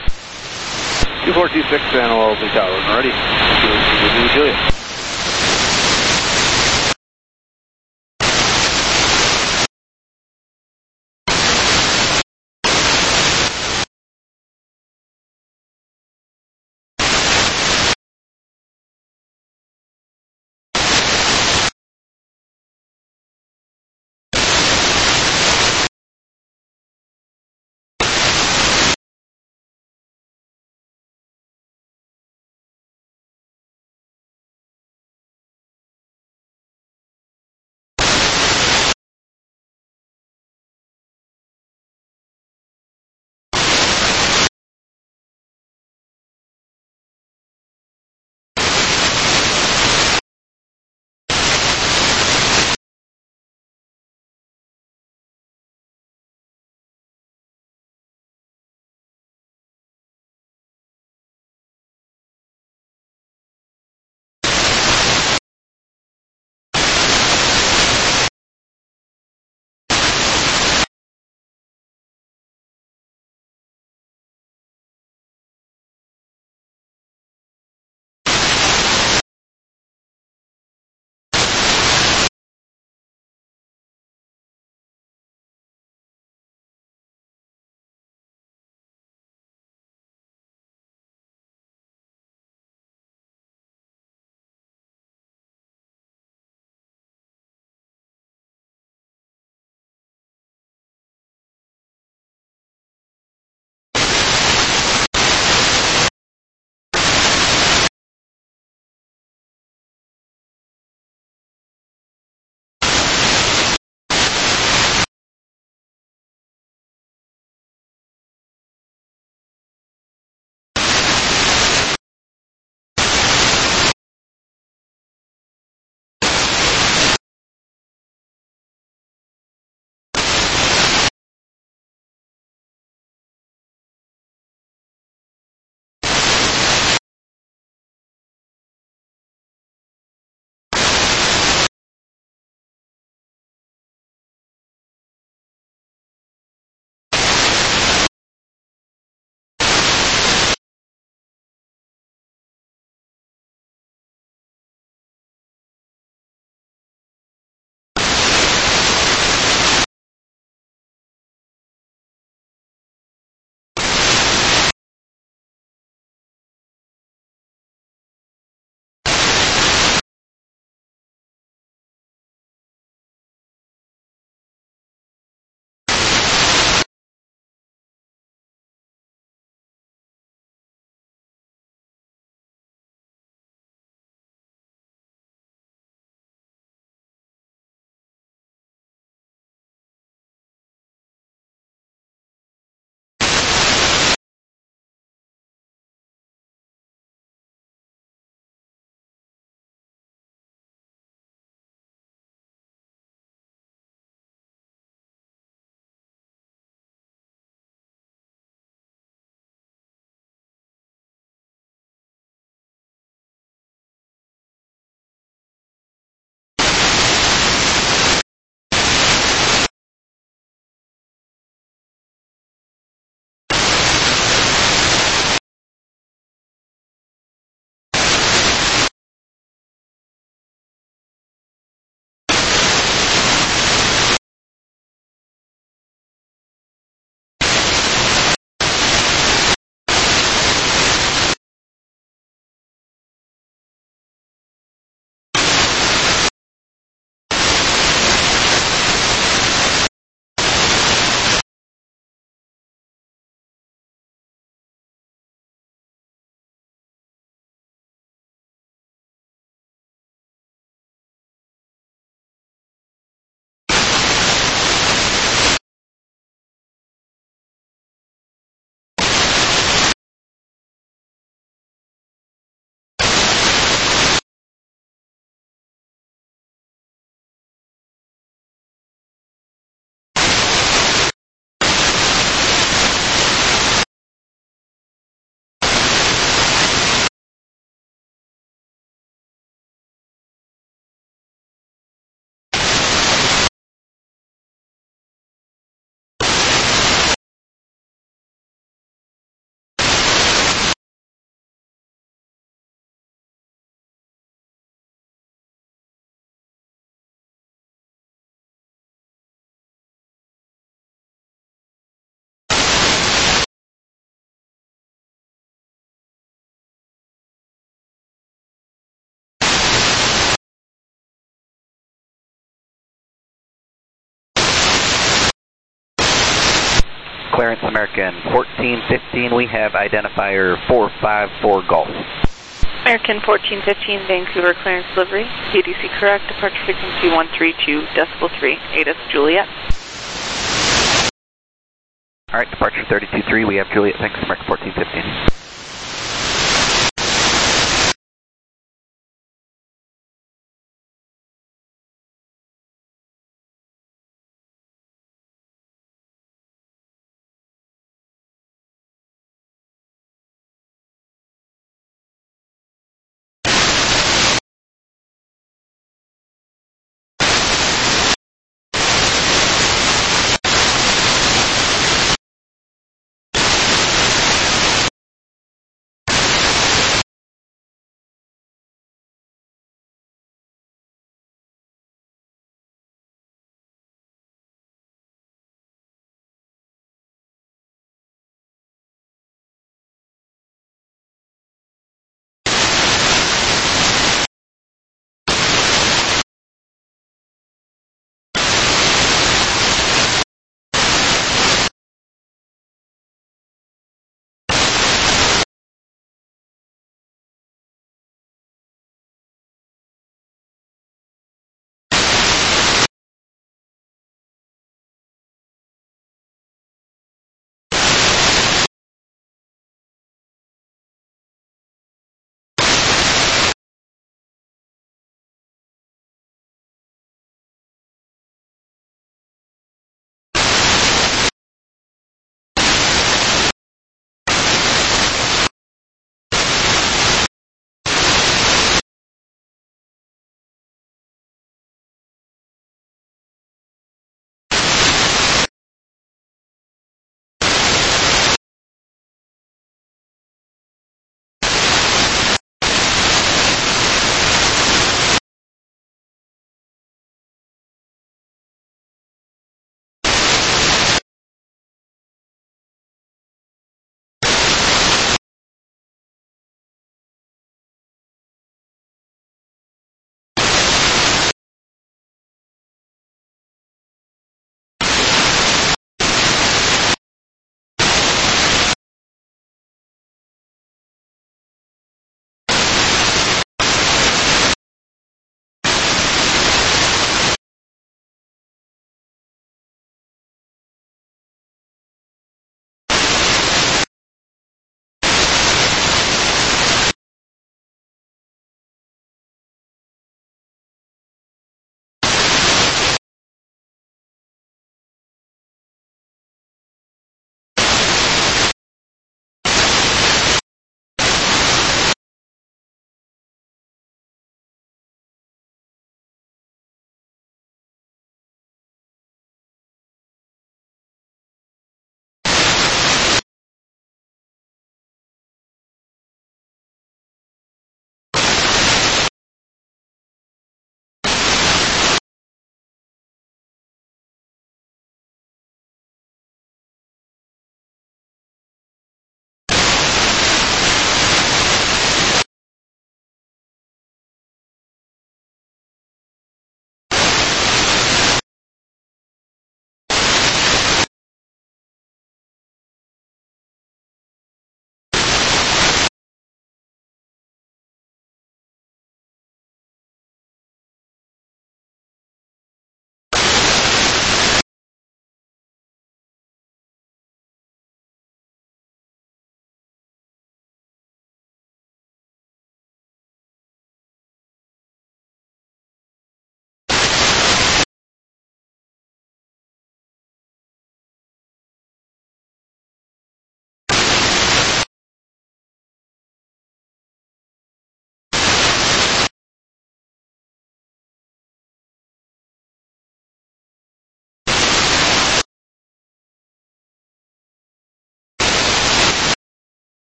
2426, and LLC tower, ready, Zulu, Juliet. clearance American 1415, we have identifier 454 Golf. American 1415, Vancouver clearance delivery. PDC correct, departure frequency 132.3, ATIS Juliet. Alright, departure 323, we have Juliet, thanks, American 1415.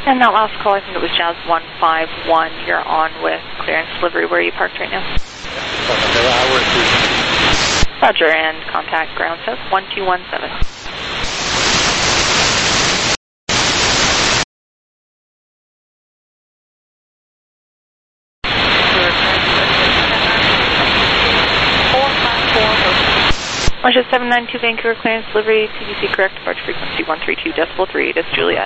And that last call, I think it was Jazz 151. You're on with clearance delivery. Where are you parked right now? Roger, and contact ground south 1217. Russia 792 Vancouver clearance delivery, TDC correct, departure frequency 132.3, that's Juliet.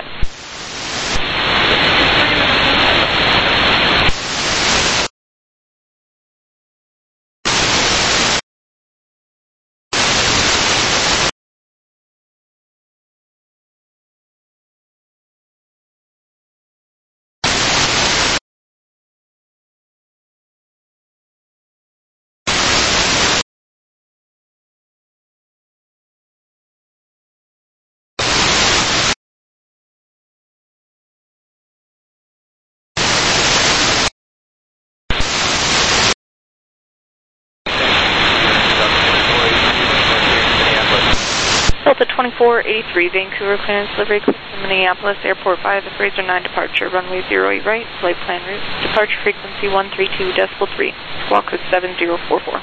Delta 2483, Vancouver clearance delivery, to Minneapolis Airport via the Fraser 9 departure, runway 08 right, flight plan route, departure frequency 132.3, squawk code 7044.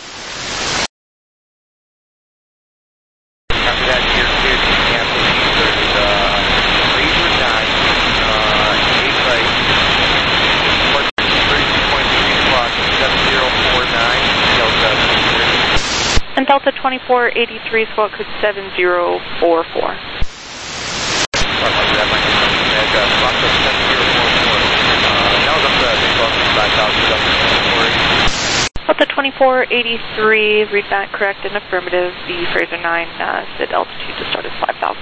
After that, here to Minneapolis, there's Fraser 9, 8 right, departure 32.3 squawk 7049, Delta 23. And Delta 2483, squawk code 7044. Delta 2483, read that correct and affirmative. The Fraser 9 said altitude to start at 5,000.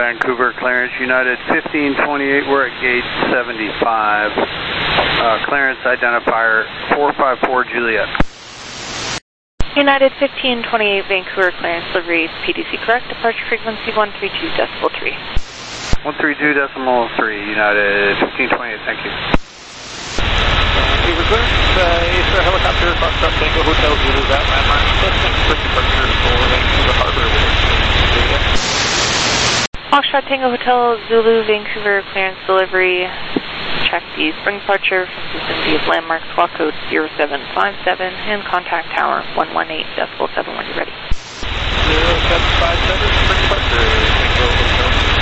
Vancouver, clearance United 1528, we're at gate 75. Clearance identifier 454 Juliet. United 1528 Vancouver, clearance delivery PDC correct, departure frequency 132.3. 132.3, United 1528, thank you. Vancouver clearance, Acer helicopter, Foxtrot Tango Hotel Zulu, that landmark, suspect for departure for Vancouver Harbor. Foxtrot Tango Hotel Zulu, Vancouver, clearance delivery. Check the spring departure from vicinity of landmark squawk code 0757 and contact tower 118.7 when you're ready. 0757, spring departure, Tango Hotel.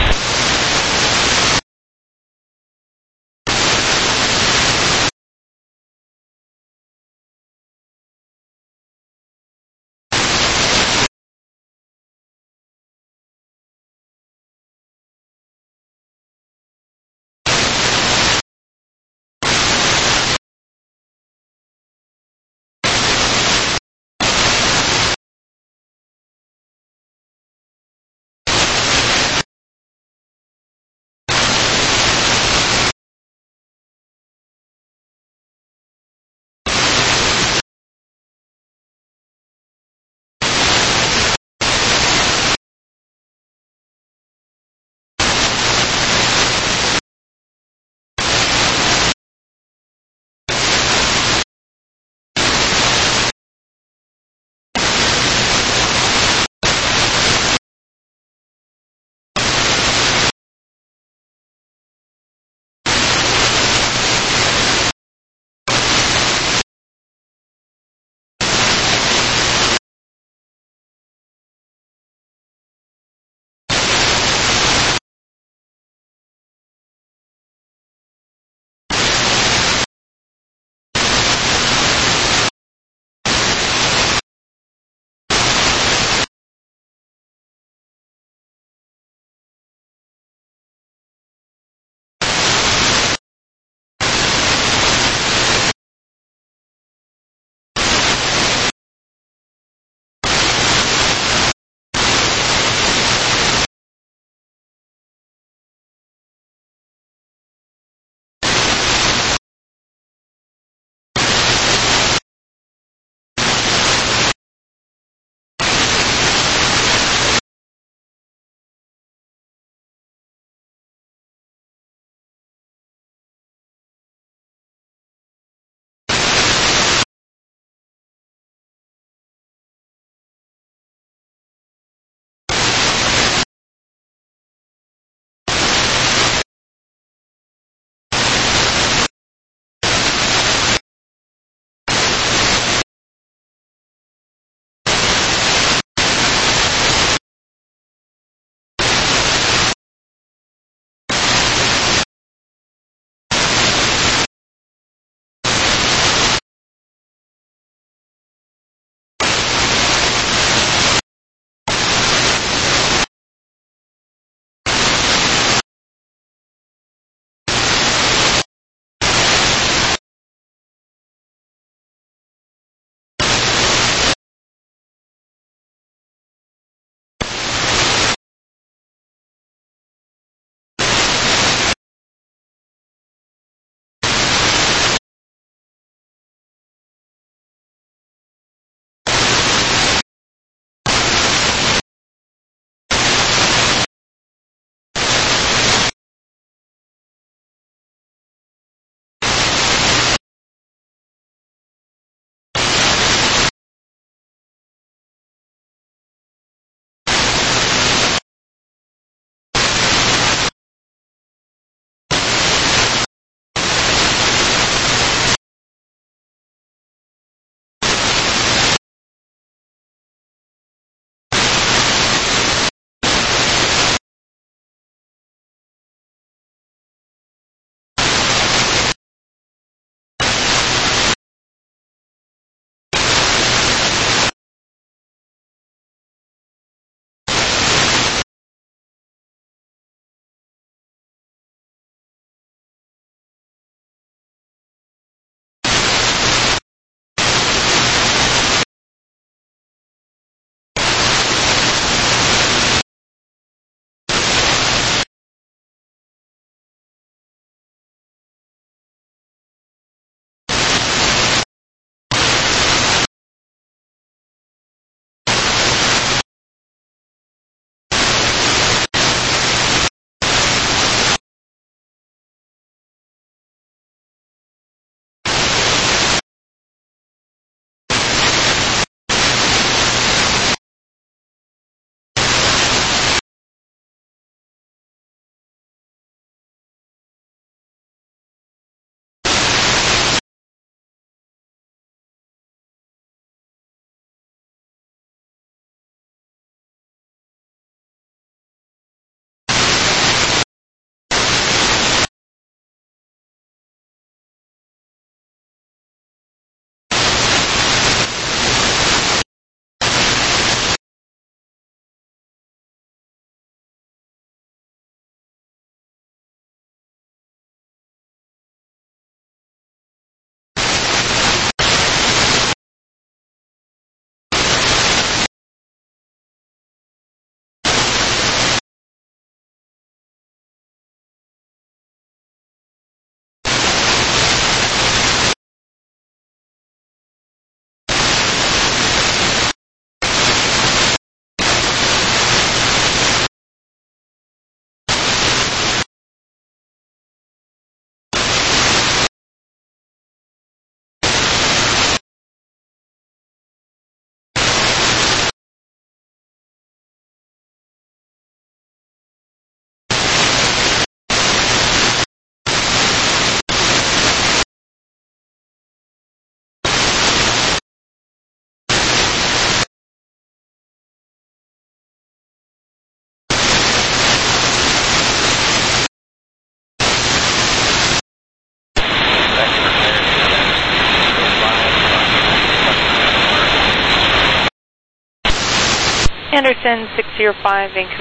Anderson 605, Vancouver.